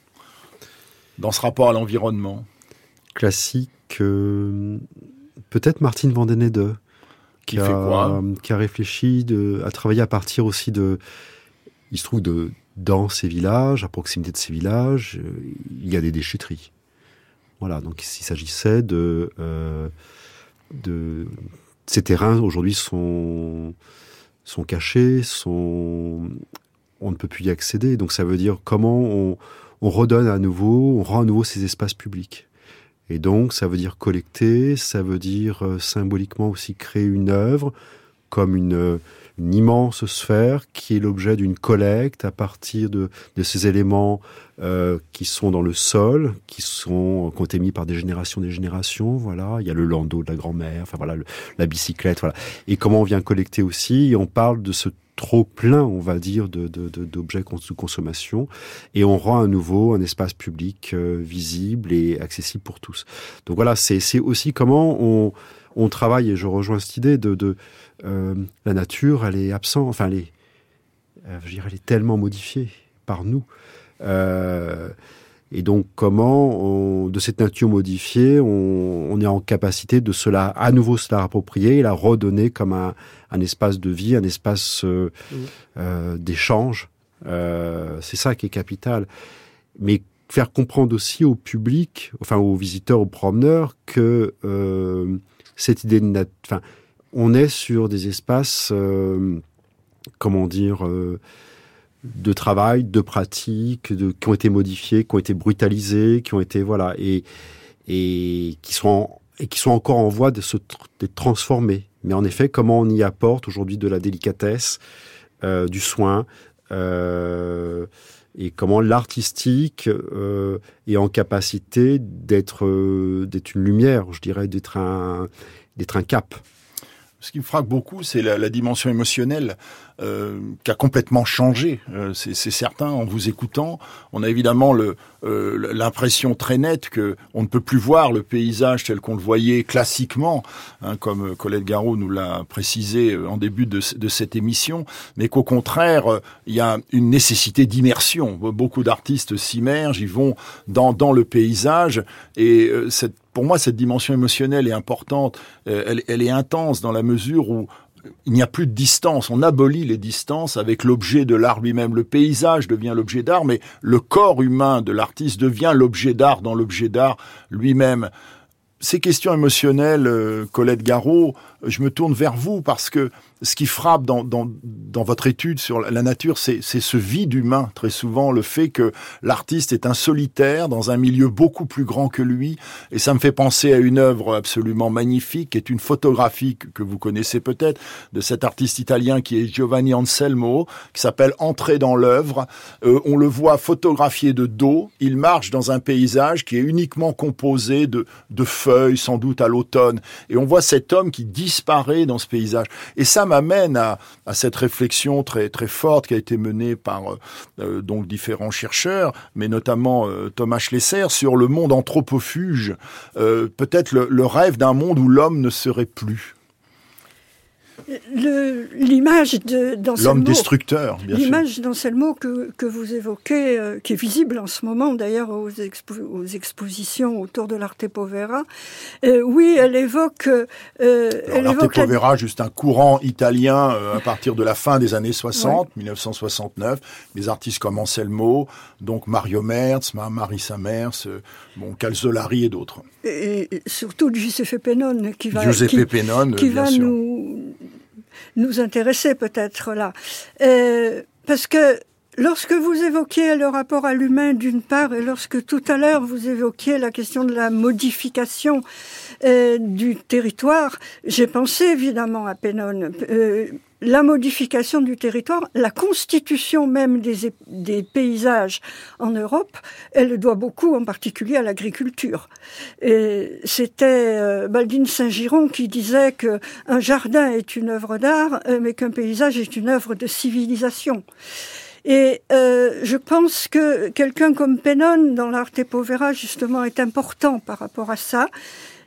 dans ce rapport à l'environnement ? Classique, euh, peut-être Martine Vandenede. qui, qui, a, qui a réfléchi de, à travailler à partir aussi de... Il se trouve de dans ces villages, à proximité de ces villages, il y a des déchetteries. Voilà, donc il s'agissait de... Euh, de ces terrains, aujourd'hui, sont, sont cachés, sont, on ne peut plus y accéder. Donc ça veut dire comment on, on redonne à nouveau, on rend à nouveau ces espaces publics. Et donc ça veut dire collecter, ça veut dire euh, symboliquement aussi créer une œuvre, comme une... une immense sphère qui est l'objet d'une collecte à partir de, de ces éléments euh, qui sont dans le sol, qui sont qui ont été mis par des générations des générations. Voilà, il y a le landau de la grand-mère, enfin voilà, le, la bicyclette, voilà. Et comment on vient collecter aussi, et on parle de ce trop plein, on va dire, de, de, de, d'objets de consommation, et on rend à nouveau un espace public euh, visible et accessible pour tous. Donc voilà, c'est, c'est aussi comment on on travaille, et je rejoins cette idée de, de euh, la nature, elle est absente, enfin, elle est, euh, je dirais, elle est tellement modifiée par nous. Euh, et donc, comment, on, de cette nature modifiée, on, on est en capacité de cela, à nouveau se la approprier et la redonner comme un, un espace de vie, un espace euh, mmh. euh, d'échange. Euh, c'est ça qui est capital. Mais faire comprendre aussi au public, enfin aux visiteurs, aux promeneurs, que euh, cette idée de nat- enfin, on est sur des espaces, euh, comment dire, euh, de travail, de pratique, de, qui ont été modifiés, qui ont été brutalisés, qui ont été voilà, et et qui sont en, et qui sont encore en voie de se d'être transformés. Mais en effet, comment on y apporte aujourd'hui de la délicatesse, euh, du soin, euh, et comment l'artistique euh, est en capacité d'être euh, d'être une lumière, je dirais, d'être un d'être un cap. Ce qui me frappe beaucoup, c'est la, la dimension émotionnelle euh, qui a complètement changé. Euh, c'est, c'est certain, en vous écoutant, on a évidemment le, euh, l'impression très nette que on ne peut plus voir le paysage tel qu'on le voyait classiquement, hein, comme Colette Garot nous l'a précisé en début de, de cette émission, mais qu'au contraire, il y a une nécessité d'immersion. Beaucoup d'artistes s'immergent, ils vont dans, dans le paysage, et euh, cette Pour moi, cette dimension émotionnelle est importante, elle, elle est intense dans la mesure où il n'y a plus de distance, on abolit les distances avec l'objet de l'art lui-même. Le paysage devient l'objet d'art, mais le corps humain de l'artiste devient l'objet d'art dans l'objet d'art lui-même. Ces questions émotionnelles, euh, Colette Garot, je me tourne vers vous parce que ce qui frappe dans, dans, dans votre étude sur la nature, c'est, c'est ce vide humain, très souvent, le fait que l'artiste est un solitaire dans un milieu beaucoup plus grand que lui. Et ça me fait penser à une œuvre absolument magnifique, qui est une photographie que vous connaissez peut-être, de cet artiste italien qui est Giovanni Anselmo, qui s'appelle « Entrer dans l'œuvre ». Euh, on le voit photographié de dos, il marche dans un paysage qui est uniquement composé de, de feuilles, sans doute à l'automne. Et on voit cet homme qui disparaît dans ce paysage. Et ça m'amène à, à cette réflexion très très forte qui a été menée par euh, donc différents chercheurs, mais notamment euh, Thomas Schlesser, sur le monde anthropofuge, euh, peut-être le, le rêve d'un monde où l'homme ne serait plus. Le, l'image de, d'Anselmo, l'homme destructeur, bien l'image sûr. d'Anselmo que, que vous évoquez, euh, qui est visible en ce moment d'ailleurs aux, expo, aux expositions autour de l'Arte Povera, euh, oui, elle évoque... Euh, Alors, elle l'Arte évoque Povera, la... juste un courant italien euh, à partir de la fin des années soixante, ouais. dix-neuf cent soixante-neuf, des artistes comme Anselmo, donc Mario Merz, Marisa Merz, euh, bon, Calzolari et d'autres. Et, et surtout Giuseppe Pennone qui va, Giuseppe qui, Pennone, qui bien va sûr. nous, nous intéresser peut-être là. Euh, parce que lorsque vous évoquiez le rapport à l'humain d'une part, et lorsque tout à l'heure vous évoquiez la question de la modification euh, du territoire, j'ai pensé évidemment à Pennone. Euh, la modification du territoire, la constitution même des, des paysages en Europe, elle doit beaucoup en particulier à l'agriculture. Et c'était euh, Baldine Saint-Giron qui disait que un jardin est une œuvre d'art, mais qu'un paysage est une œuvre de civilisation. Et euh, je pense que quelqu'un comme Pennone, dans l'Arte Povera, justement, est important par rapport à ça.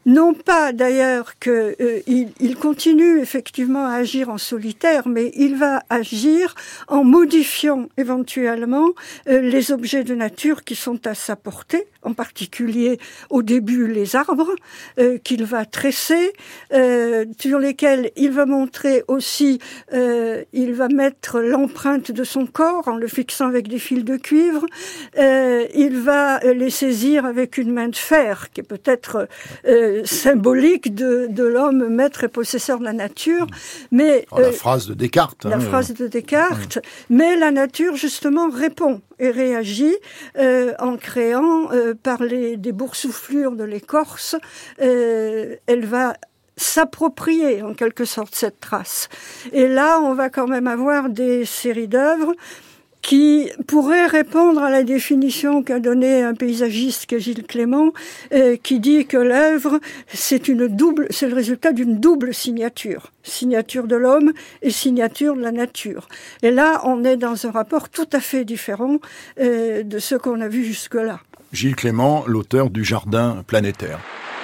Non pas d'ailleurs qu'il euh, il continue effectivement à agir en solitaire, mais il va agir en modifiant éventuellement euh, les objets de nature qui sont à sa portée, en particulier au début les arbres euh, qu'il va tresser, euh, sur lesquels il va montrer aussi, euh, il va mettre l'empreinte de son corps en le fixant avec des fils de cuivre, euh, il va les saisir avec une main de fer, qui est peut-être euh, symbolique de, de l'homme maître et possesseur de la nature. Mais oh, la euh, phrase de Descartes. La hein, phrase de Descartes. Oui. Mais la nature, justement, répond et réagit euh, en créant, euh, par les, des boursouflures de l'écorce, euh, elle va s'approprier en quelque sorte cette trace. Et là, on va quand même avoir des séries d'œuvres qui pourrait répondre à la définition qu'a donnée un paysagiste qu'est Gilles Clément, euh, qui dit que l'œuvre, c'est une double, c'est le résultat d'une double signature. Signature de l'homme et signature de la nature. Et là, on est dans un rapport tout à fait différent euh, de ce qu'on a vu jusque-là. Gilles Clément, l'auteur du Jardin planétaire.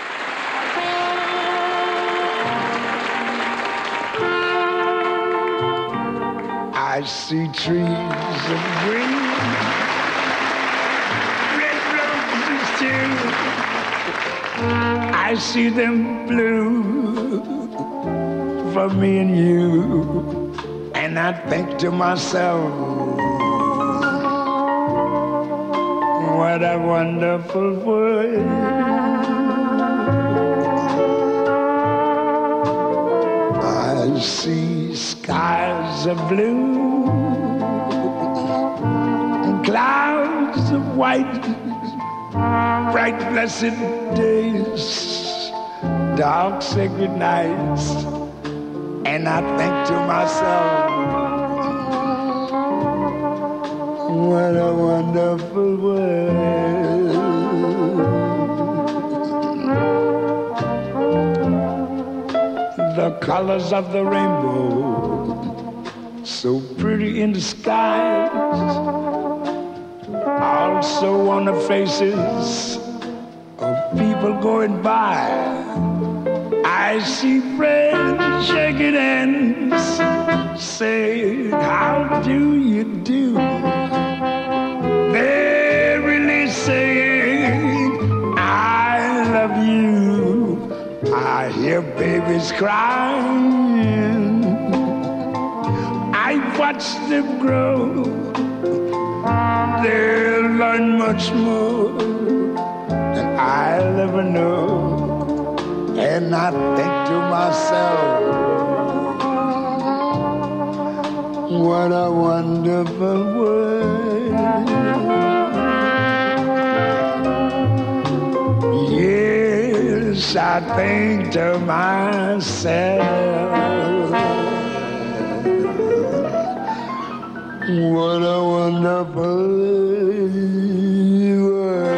I see trees of green, red roses too. I see them blue for me and you. And I think to myself, what a wonderful world. I see skies of blue and clouds of white, bright blessed days, dark sacred nights, and I think to myself, what a wonderful world. The colors of the rainbow, so pretty in the skies, also on the faces of people going by. I see friends shaking hands, saying, how do you do? They're really saying, I love you. I hear babies crying. I watch them grow. They'll learn much more than I'll ever know. And I think to myself, what a wonderful world. Yes, I think to myself, what a wonderful world.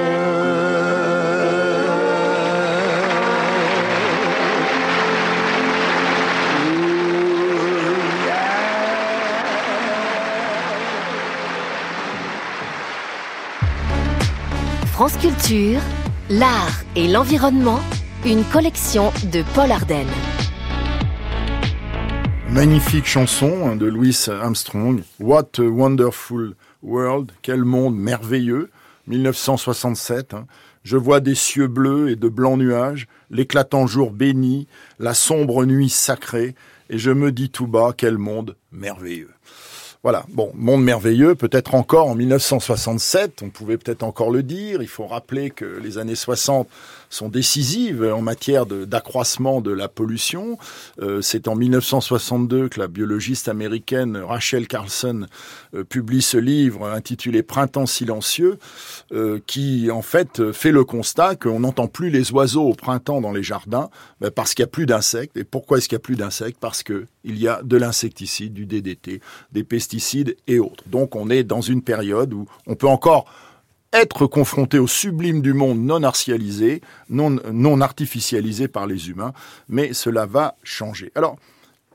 France Culture, l'art et l'environnement, une collection de Paul Ardenne. Magnifique chanson de Louis Armstrong, What a Wonderful World, quel monde merveilleux, dix-neuf cent soixante-sept. Hein. Je vois des cieux bleus et de blancs nuages, l'éclatant jour béni, la sombre nuit sacrée, et je me dis tout bas, quel monde merveilleux. Voilà, bon, monde merveilleux, peut-être encore en dix-neuf cent soixante-sept, on pouvait peut-être encore le dire. Il faut rappeler que les années soixante sont décisives en matière de, d'accroissement de la pollution. Euh, c'est en dix-neuf cent soixante-deux que la biologiste américaine Rachel Carson euh, publie ce livre intitulé Printemps silencieux, euh, qui en fait fait le constat qu'on n'entend plus les oiseaux au printemps dans les jardins, ben parce qu'il n'y a plus d'insectes. Et pourquoi est-ce qu'il n'y a plus d'insectes ? Parce que il y a de l'insecticide, du D D T, des pesticides et autres. Donc on est dans une période où on peut encore être confronté au sublime du monde non artificialisé, non, non artificialisé par les humains, mais cela va changer. Alors,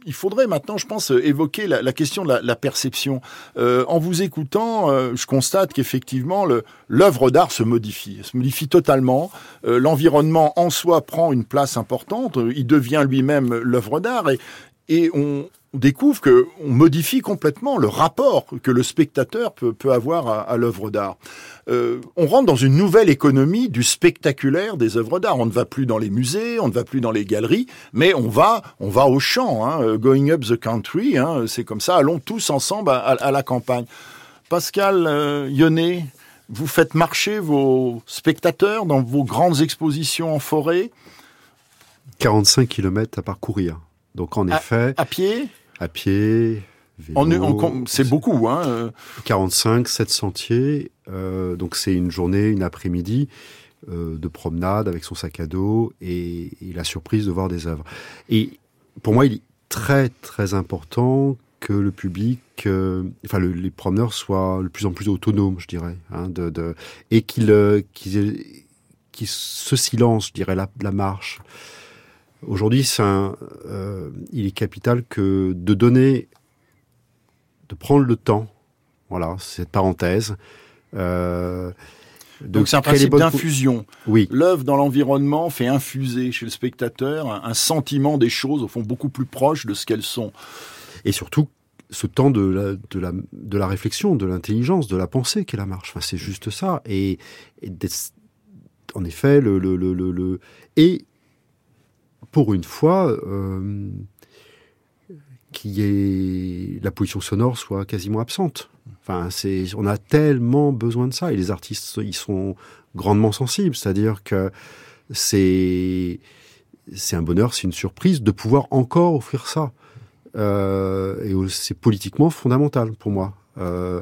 il faudrait maintenant, je pense, évoquer la, la question de la, la perception. Euh, en vous écoutant, euh, je constate qu'effectivement, le, l'œuvre d'art se modifie, se modifie totalement. Euh, l'environnement en soi prend une place importante. Il devient lui-même l'œuvre d'art et, et on On découvre que on modifie complètement le rapport que le spectateur peut, peut avoir à, à l'œuvre d'art. Euh, on rentre dans une nouvelle économie du spectaculaire des œuvres d'art. On ne va plus dans les musées, on ne va plus dans les galeries, mais on va, on va au champ, hein, going up the country. Hein, c'est comme ça. Allons tous ensemble à, à, à la campagne. Pascal euh, Yonnet, vous faites marcher vos spectateurs dans vos grandes expositions en forêt. quarante-cinq kilomètres à parcourir. Donc en à, effet, à pied. À pied, vélo, en, en, c'est beaucoup, hein. quarante-cinq, sept sentiers, euh, donc c'est une journée, une après-midi euh, de promenade avec son sac à dos et, et la surprise de voir des œuvres. Et pour moi, il est très très important que le public, euh, enfin le, les promeneurs soient de plus en plus autonomes, je dirais, hein, de, de, et qu'ils, euh, qu'ils, qu'ils se silencent, je dirais, la, la marche. Aujourd'hui, c'est un, euh, il est capital que de donner, de prendre le temps, voilà, cette parenthèse. Euh, Donc c'est un principe bonnes... d'infusion. Oui. L'œuvre dans l'environnement fait infuser chez le spectateur un, un sentiment des choses, au fond, beaucoup plus proche de ce qu'elles sont. Et surtout, ce temps de la, de la, de la réflexion, de l'intelligence, de la pensée qu'est la marche. Enfin, c'est juste ça. Et, et en effet, le, le, le, le, le et pour une fois, euh, qu'il y ait la pollution sonore soit quasiment absente. Enfin, c'est, on a tellement besoin de ça, et les artistes, ils sont grandement sensibles. C'est-à-dire que c'est, c'est un bonheur, c'est une surprise de pouvoir encore offrir ça. Euh, et c'est politiquement fondamental pour moi. Euh,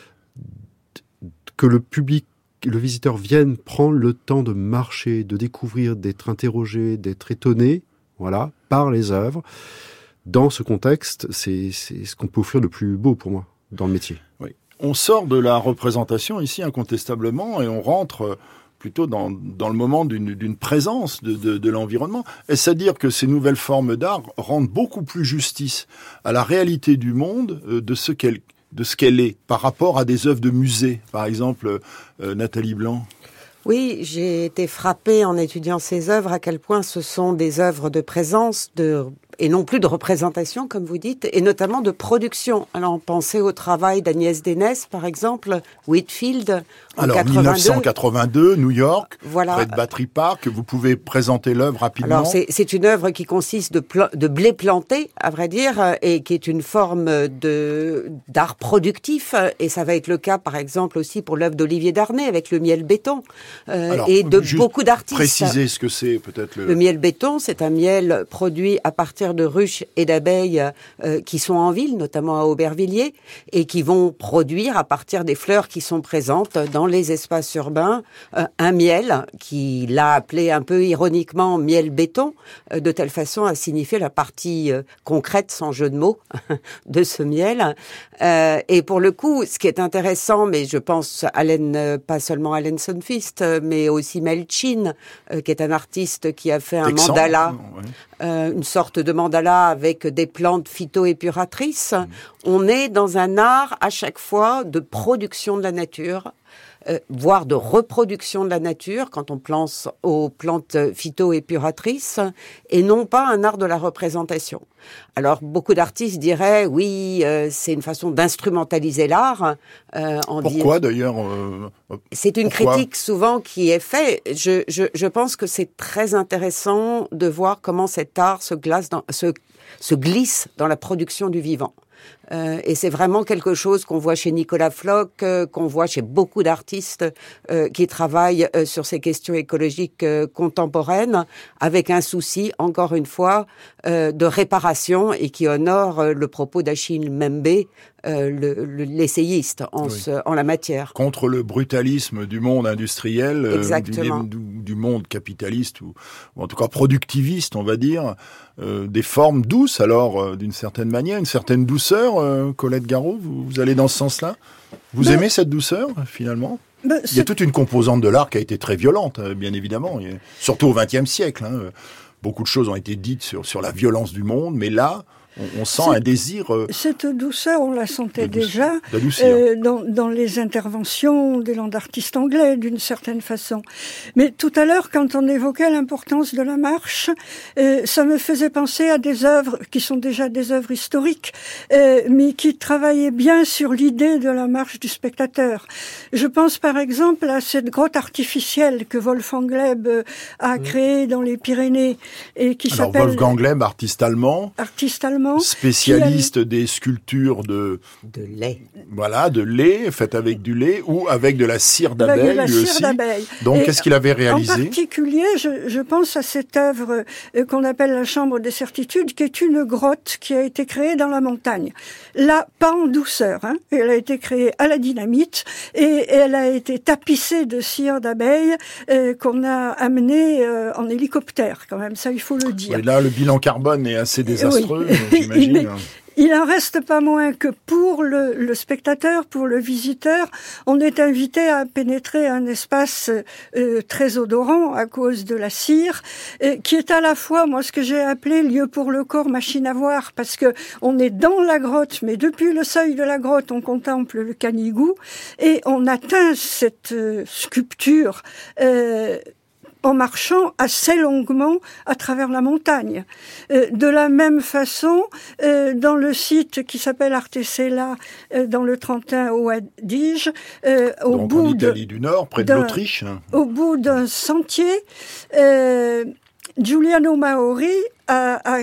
que le public, le visiteur vienne prendre le temps de marcher, de découvrir, d'être interrogé, d'être étonné, voilà, par les œuvres. Dans ce contexte, c'est, c'est ce qu'on peut offrir de plus beau pour moi dans le métier. Oui. On sort de la représentation ici incontestablement et on rentre plutôt dans, dans le moment d'une, d'une présence de, de, de l'environnement. Est-ce à dire que ces nouvelles formes d'art rendent beaucoup plus justice à la réalité du monde de ce qu'elle de ce qu'elle est, par rapport à des œuvres de musée, par exemple, euh, Nathalie Blanc? Oui, j'ai été frappée en étudiant ces œuvres à quel point ce sont des œuvres de présence, de et non plus de représentation, comme vous dites, et notamment de production. Alors, pensez au travail d'Agnès Dénès, par exemple, Whitfield, en Alors, quatre-vingt-deux. dix-neuf cent quatre-vingt-deux, New York, voilà. Près de Battery Park. Vous pouvez présenter l'œuvre rapidement. Alors, c'est, c'est une œuvre qui consiste de, pla- de blé planté, à vrai dire, et qui est une forme de, d'art productif. Et ça va être le cas, par exemple, aussi pour l'œuvre d'Olivier Darnay, avec le miel béton, euh, Alors, et de beaucoup d'artistes. Précisez ce que c'est, peut-être. Le, le miel béton, c'est un miel produit à partir de ruches et d'abeilles euh, qui sont en ville, notamment à Aubervilliers, et qui vont produire à partir des fleurs qui sont présentes dans les espaces urbains euh, un miel qui l'a appelé un peu ironiquement miel béton, euh, de telle façon à signifier la partie euh, concrète, sans jeu de mots, de ce miel. Euh, et pour le coup, ce qui est intéressant, mais je pense Allen, euh, pas seulement Allen Sonfist, euh, mais aussi Mel Chin, euh, qui est un artiste qui a fait un Texan, mandala, ouais. euh, une sorte de mandala avec des plantes phytoépuratrices. Mmh. On est dans un art à chaque fois de production de la nature, euh, voire de reproduction de la nature quand on pense aux plantes phytoépuratrices, et non pas un art de la représentation. Alors beaucoup d'artistes diraient oui, euh, c'est une façon d'instrumentaliser l'art. Euh, en Pourquoi dire... d'ailleurs euh, C'est une pourquoi critique souvent qui est faite. Je, je, je pense que c'est très intéressant de voir comment cet art se glace dans, se, se glisse dans la production du vivant. Euh, et c'est vraiment quelque chose qu'on voit chez Nicolas Floch, euh, qu'on voit chez beaucoup d'artistes euh, qui travaillent euh, sur ces questions écologiques euh, contemporaines, avec un souci, encore une fois, euh, de réparation, et qui honore euh, le propos d'Achille Mbembe, euh, le, le, l'essayiste en, oui. ce, en la matière. Contre le brutalisme du monde industriel, euh, du, du, du monde capitaliste, ou, ou en tout cas productiviste, on va dire, euh, des formes douces, alors, euh, d'une certaine manière, une certaine douceur. Euh, Colette Garot, vous, vous allez dans ce sens-là? Vous ben, aimez cette douceur, finalement? ben, Il y a toute une composante de l'art qui a été très violente, bien évidemment, surtout au vingtième siècle. Hein. Beaucoup de choses ont été dites sur, sur la violence du monde, mais là, On, on sent C'est, un désir... Euh, cette douceur, on la sentait de douce, déjà euh, dans, dans les interventions des landes d'artistes anglais, d'une certaine façon. Mais tout à l'heure, quand on évoquait l'importance de la marche, euh, ça me faisait penser à des œuvres qui sont déjà des œuvres historiques, euh, mais qui travaillaient bien sur l'idée de la marche du spectateur. Je pense par exemple à cette grotte artificielle que Wolfgang Leeb a créée dans les Pyrénées et qui Alors, s'appelle... Wolfgang Leeb, artiste allemand, artiste allemand, spécialiste a... des sculptures de... De lait. Voilà, de lait, faites avec du lait ou avec de la cire d'abeille, avec de la lui cire aussi. d'abeille. Donc, et qu'est-ce qu'il avait réalisé? En particulier, je, je pense à cette œuvre euh, qu'on appelle la Chambre des certitudes, qui est une grotte qui a été créée dans la montagne. Là, pas en douceur, hein. Elle a été créée à la dynamite et elle a été tapissée de cire d'abeille euh, qu'on a amenée euh, en hélicoptère, quand même, ça il faut le dire. Et là, le bilan carbone est assez désastreux, oui. j'imagine. Mais, il en reste pas moins que pour le, le spectateur, pour le visiteur, on est invité à pénétrer un espace euh, très odorant à cause de la cire, euh, qui est à la fois, moi, ce que j'ai appelé lieu pour le corps, machine à voir, parce que on est dans la grotte, mais depuis le seuil de la grotte, on contemple le Canigou, et on atteint cette euh, sculpture euh, en marchant assez longuement à travers la montagne. Euh, de la même façon, euh, dans le site qui s'appelle Artesella, euh, dans le Trentin au Adige, euh, au Donc bout en Italie de, du Nord, près de l'Autriche. Au bout d'un sentier, euh, Giuliano Maori a, a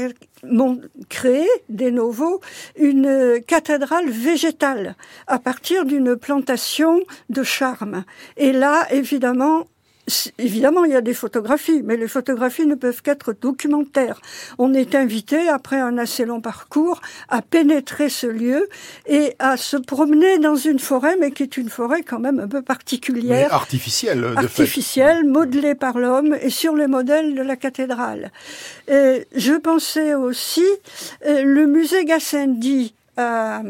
créé de novo une cathédrale végétale à partir d'une plantation de charme. Et là, évidemment, Évidemment, il y a des photographies, mais les photographies ne peuvent qu'être documentaires. On est invité, après un assez long parcours, à pénétrer ce lieu et à se promener dans une forêt, mais qui est une forêt quand même un peu particulière. Mais artificielle, de fait. Artificielle, modelée par l'homme et sur les modèles de la cathédrale. Et je pensais aussi, le musée Gassendi à...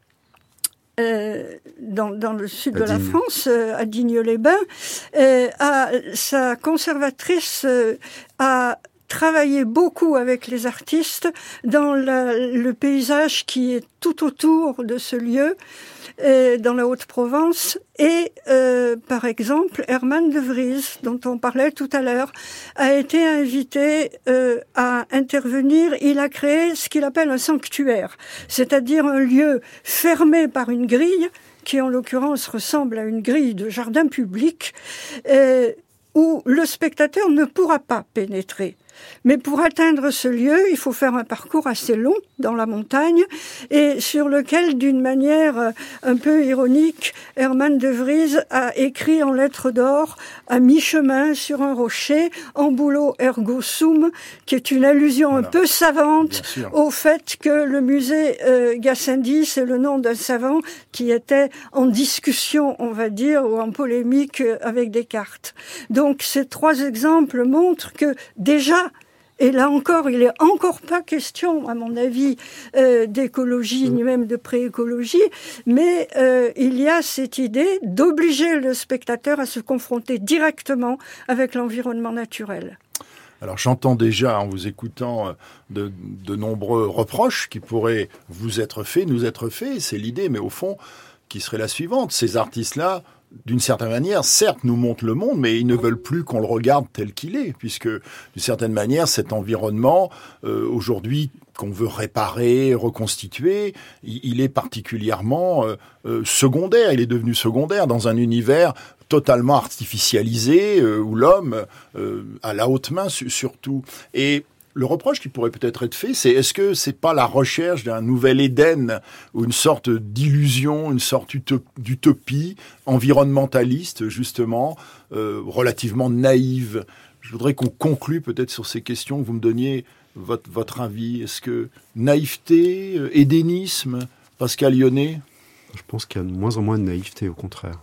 Euh, dans, dans le sud de la France, euh, à Digne-les-Bains, euh, a, sa conservatrice euh, a travaillé beaucoup avec les artistes dans la, le paysage qui est tout autour de ce lieu, euh, dans la Haute-Provence. Et, euh, par exemple, Herman de Vries, dont on parlait tout à l'heure, a été invité euh, à intervenir. Il a créé ce qu'il appelle un sanctuaire, c'est-à-dire un lieu fermé par une grille, qui en l'occurrence ressemble à une grille de jardin public, euh, où le spectateur ne pourra pas pénétrer. Mais pour atteindre ce lieu, il faut faire un parcours assez long dans la montagne et sur lequel, d'une manière un peu ironique, Herman de Vries a écrit en lettres d'or à mi-chemin sur un rocher « Ambulo ergo sum », qui est une allusion voilà. un peu savante au fait que le musée euh, Gassendi, c'est le nom d'un savant qui était en discussion, on va dire, ou en polémique avec Descartes. Donc ces trois exemples montrent que déjà, et là encore, il n'est encore pas question, à mon avis, euh, d'écologie, ni même de préécologie, mais euh, il y a cette idée d'obliger le spectateur à se confronter directement avec l'environnement naturel. Alors j'entends déjà, en vous écoutant, de, de nombreux reproches qui pourraient vous être faits, nous être faits, c'est l'idée, mais au fond, qui serait la suivante. Ces artistes-là, d'une certaine manière, certes, nous montrent le monde, mais ils ne veulent plus qu'on le regarde tel qu'il est, puisque, d'une certaine manière, cet environnement, euh, aujourd'hui, qu'on veut réparer, reconstituer, il est particulièrement euh, euh, secondaire. Il est devenu secondaire dans un univers totalement artificialisé, euh, où l'homme euh, a la haute main su- surtout. Et le reproche qui pourrait peut-être être fait, c'est est-ce que c'est pas la recherche d'un nouvel Éden ou une sorte d'illusion, une sorte d'utopie environnementaliste, justement, euh, relativement naïve. Je voudrais qu'on conclue peut-être sur ces questions, que vous me donniez votre, votre avis. Est-ce que naïveté, euh, édénisme, Pascal Lyonnet? Je pense qu'il y a de moins en moins de naïveté, au contraire.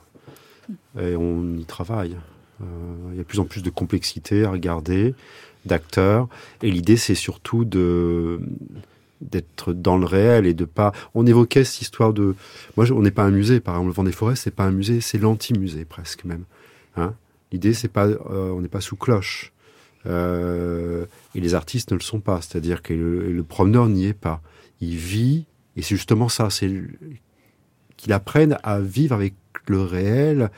Et on y travaille. Euh, il y a de plus en plus de complexité à regarder, d'acteurs, et l'idée c'est surtout de d'être dans le réel et de pas. On évoquait cette histoire de. Moi, on n'est pas un musée, par exemple, le Vendée-Forêt, c'est pas un musée, c'est l'anti-musée presque même. Hein, l'idée c'est pas, euh, on n'est pas sous cloche, euh, et les artistes ne le sont pas. C'est-à-dire que le, le promeneur n'y est pas. il vit, et c'est justement ça, c'est qu'il apprenne à vivre avec le réel,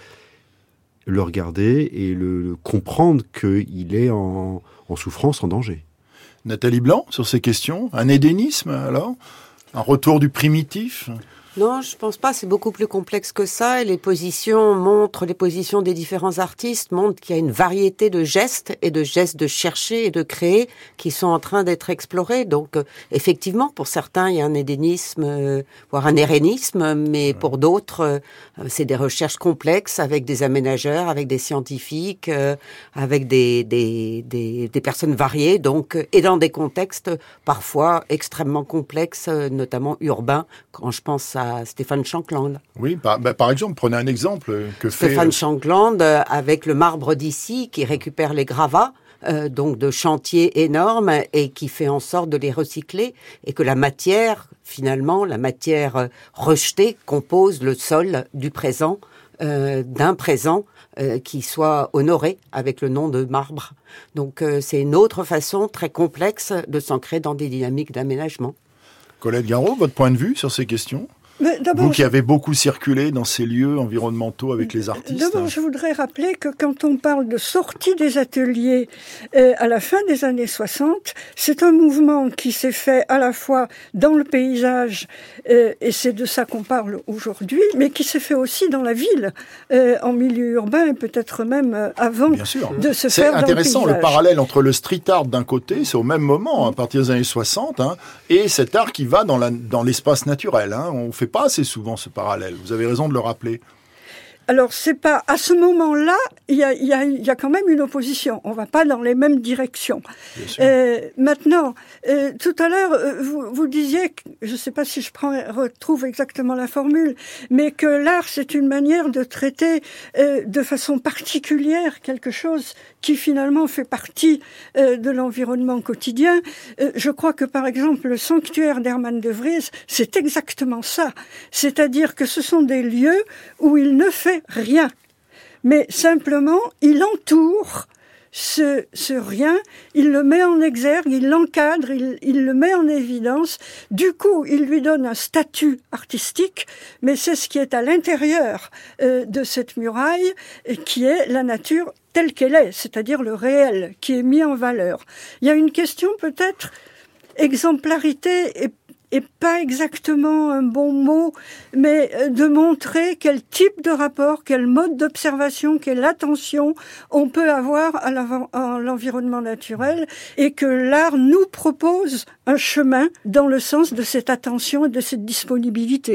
le regarder et le, le comprendre qu'il est en, en souffrance, en danger. Nathalie Blanc, sur ces questions, un édénisme alors ? Un retour du primitif ? Non, je pense pas. C'est beaucoup plus complexe que ça. Et les positions montrent, les positions des différents artistes montrent qu'il y a une variété de gestes et de gestes de chercher et de créer qui sont en train d'être explorés. Donc, euh, effectivement, pour certains, il y a un édénisme, euh, voire un érénisme, mais pour d'autres, euh, c'est des recherches complexes avec des aménageurs, avec des scientifiques, euh, avec des, des, des, des personnes variées, donc, et dans des contextes parfois extrêmement complexes, notamment urbains, quand je pense à Stéphane Shankland. Oui, par, bah, par exemple, prenez un exemple que fait... Stéphane Shankland, euh, avec le marbre d'ici, qui récupère les gravats, euh, donc de chantiers énormes, et qui fait en sorte de les recycler, et que la matière, finalement, la matière euh, rejetée, compose le sol du présent, euh, d'un présent euh, qui soit honoré avec le nom de marbre. Donc euh, c'est une autre façon très complexe de s'ancrer dans des dynamiques d'aménagement. Colette Garot, votre point de vue sur ces questions ? Vous qui avez beaucoup circulé dans ces lieux environnementaux avec les artistes. D'abord, je voudrais rappeler que quand on parle de sortie des ateliers euh, à la fin des années soixante, c'est un mouvement qui s'est fait à la fois dans le paysage, euh, et c'est de ça qu'on parle aujourd'hui, mais qui s'est fait aussi dans la ville, euh, en milieu urbain, et peut-être même euh, avant Bien sûr. de se c'est faire dans le paysage. C'est intéressant, le parallèle entre le street art d'un côté, c'est au même moment, à partir des années soixante, hein, et cet art qui va dans, la, dans l'espace naturel. Hein. On fait pas assez souvent ce parallèle. Vous avez raison de le rappeler. Alors, c'est pas, à ce moment-là, il y a, y a, y a quand même une opposition. On va pas dans les mêmes directions. Euh, maintenant, euh, tout à l'heure, euh, vous, vous disiez, je sais pas si je prends, retrouve exactement la formule, mais que l'art, c'est une manière de traiter euh, de façon particulière quelque chose qui finalement fait partie euh, de l'environnement quotidien. Euh, je crois que, par exemple, le sanctuaire d'Herman de Vries, c'est exactement ça. C'est-à-dire que ce sont des lieux où il ne fait rien, mais simplement il entoure ce, ce rien, il le met en exergue, il l'encadre, il, il le met en évidence. Du coup, il lui donne un statut artistique, mais c'est ce qui est à l'intérieur euh, de cette muraille, euh, qui est la nature telle qu'elle est, c'est-à-dire le réel qui est mis en valeur. Il y a une question peut-être, exemplarité et et pas exactement un bon mot, mais de montrer quel type de rapport, quel mode d'observation, quelle attention on peut avoir à l'environnement naturel, et que l'art nous propose un chemin dans le sens de cette attention et de cette disponibilité.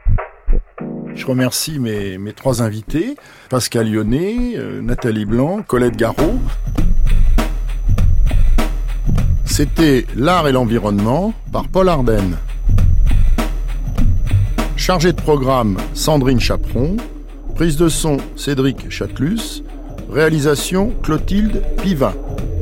Je remercie mes, mes trois invités, Pascal Lyonnet, euh, Nathalie Blanc, Colette Garot. C'était L'art et l'environnement par Paul Ardenne. Chargé de programme, Sandrine Chaperon. Prise de son, Cédric Chatelus. Réalisation, Clotilde Pivin.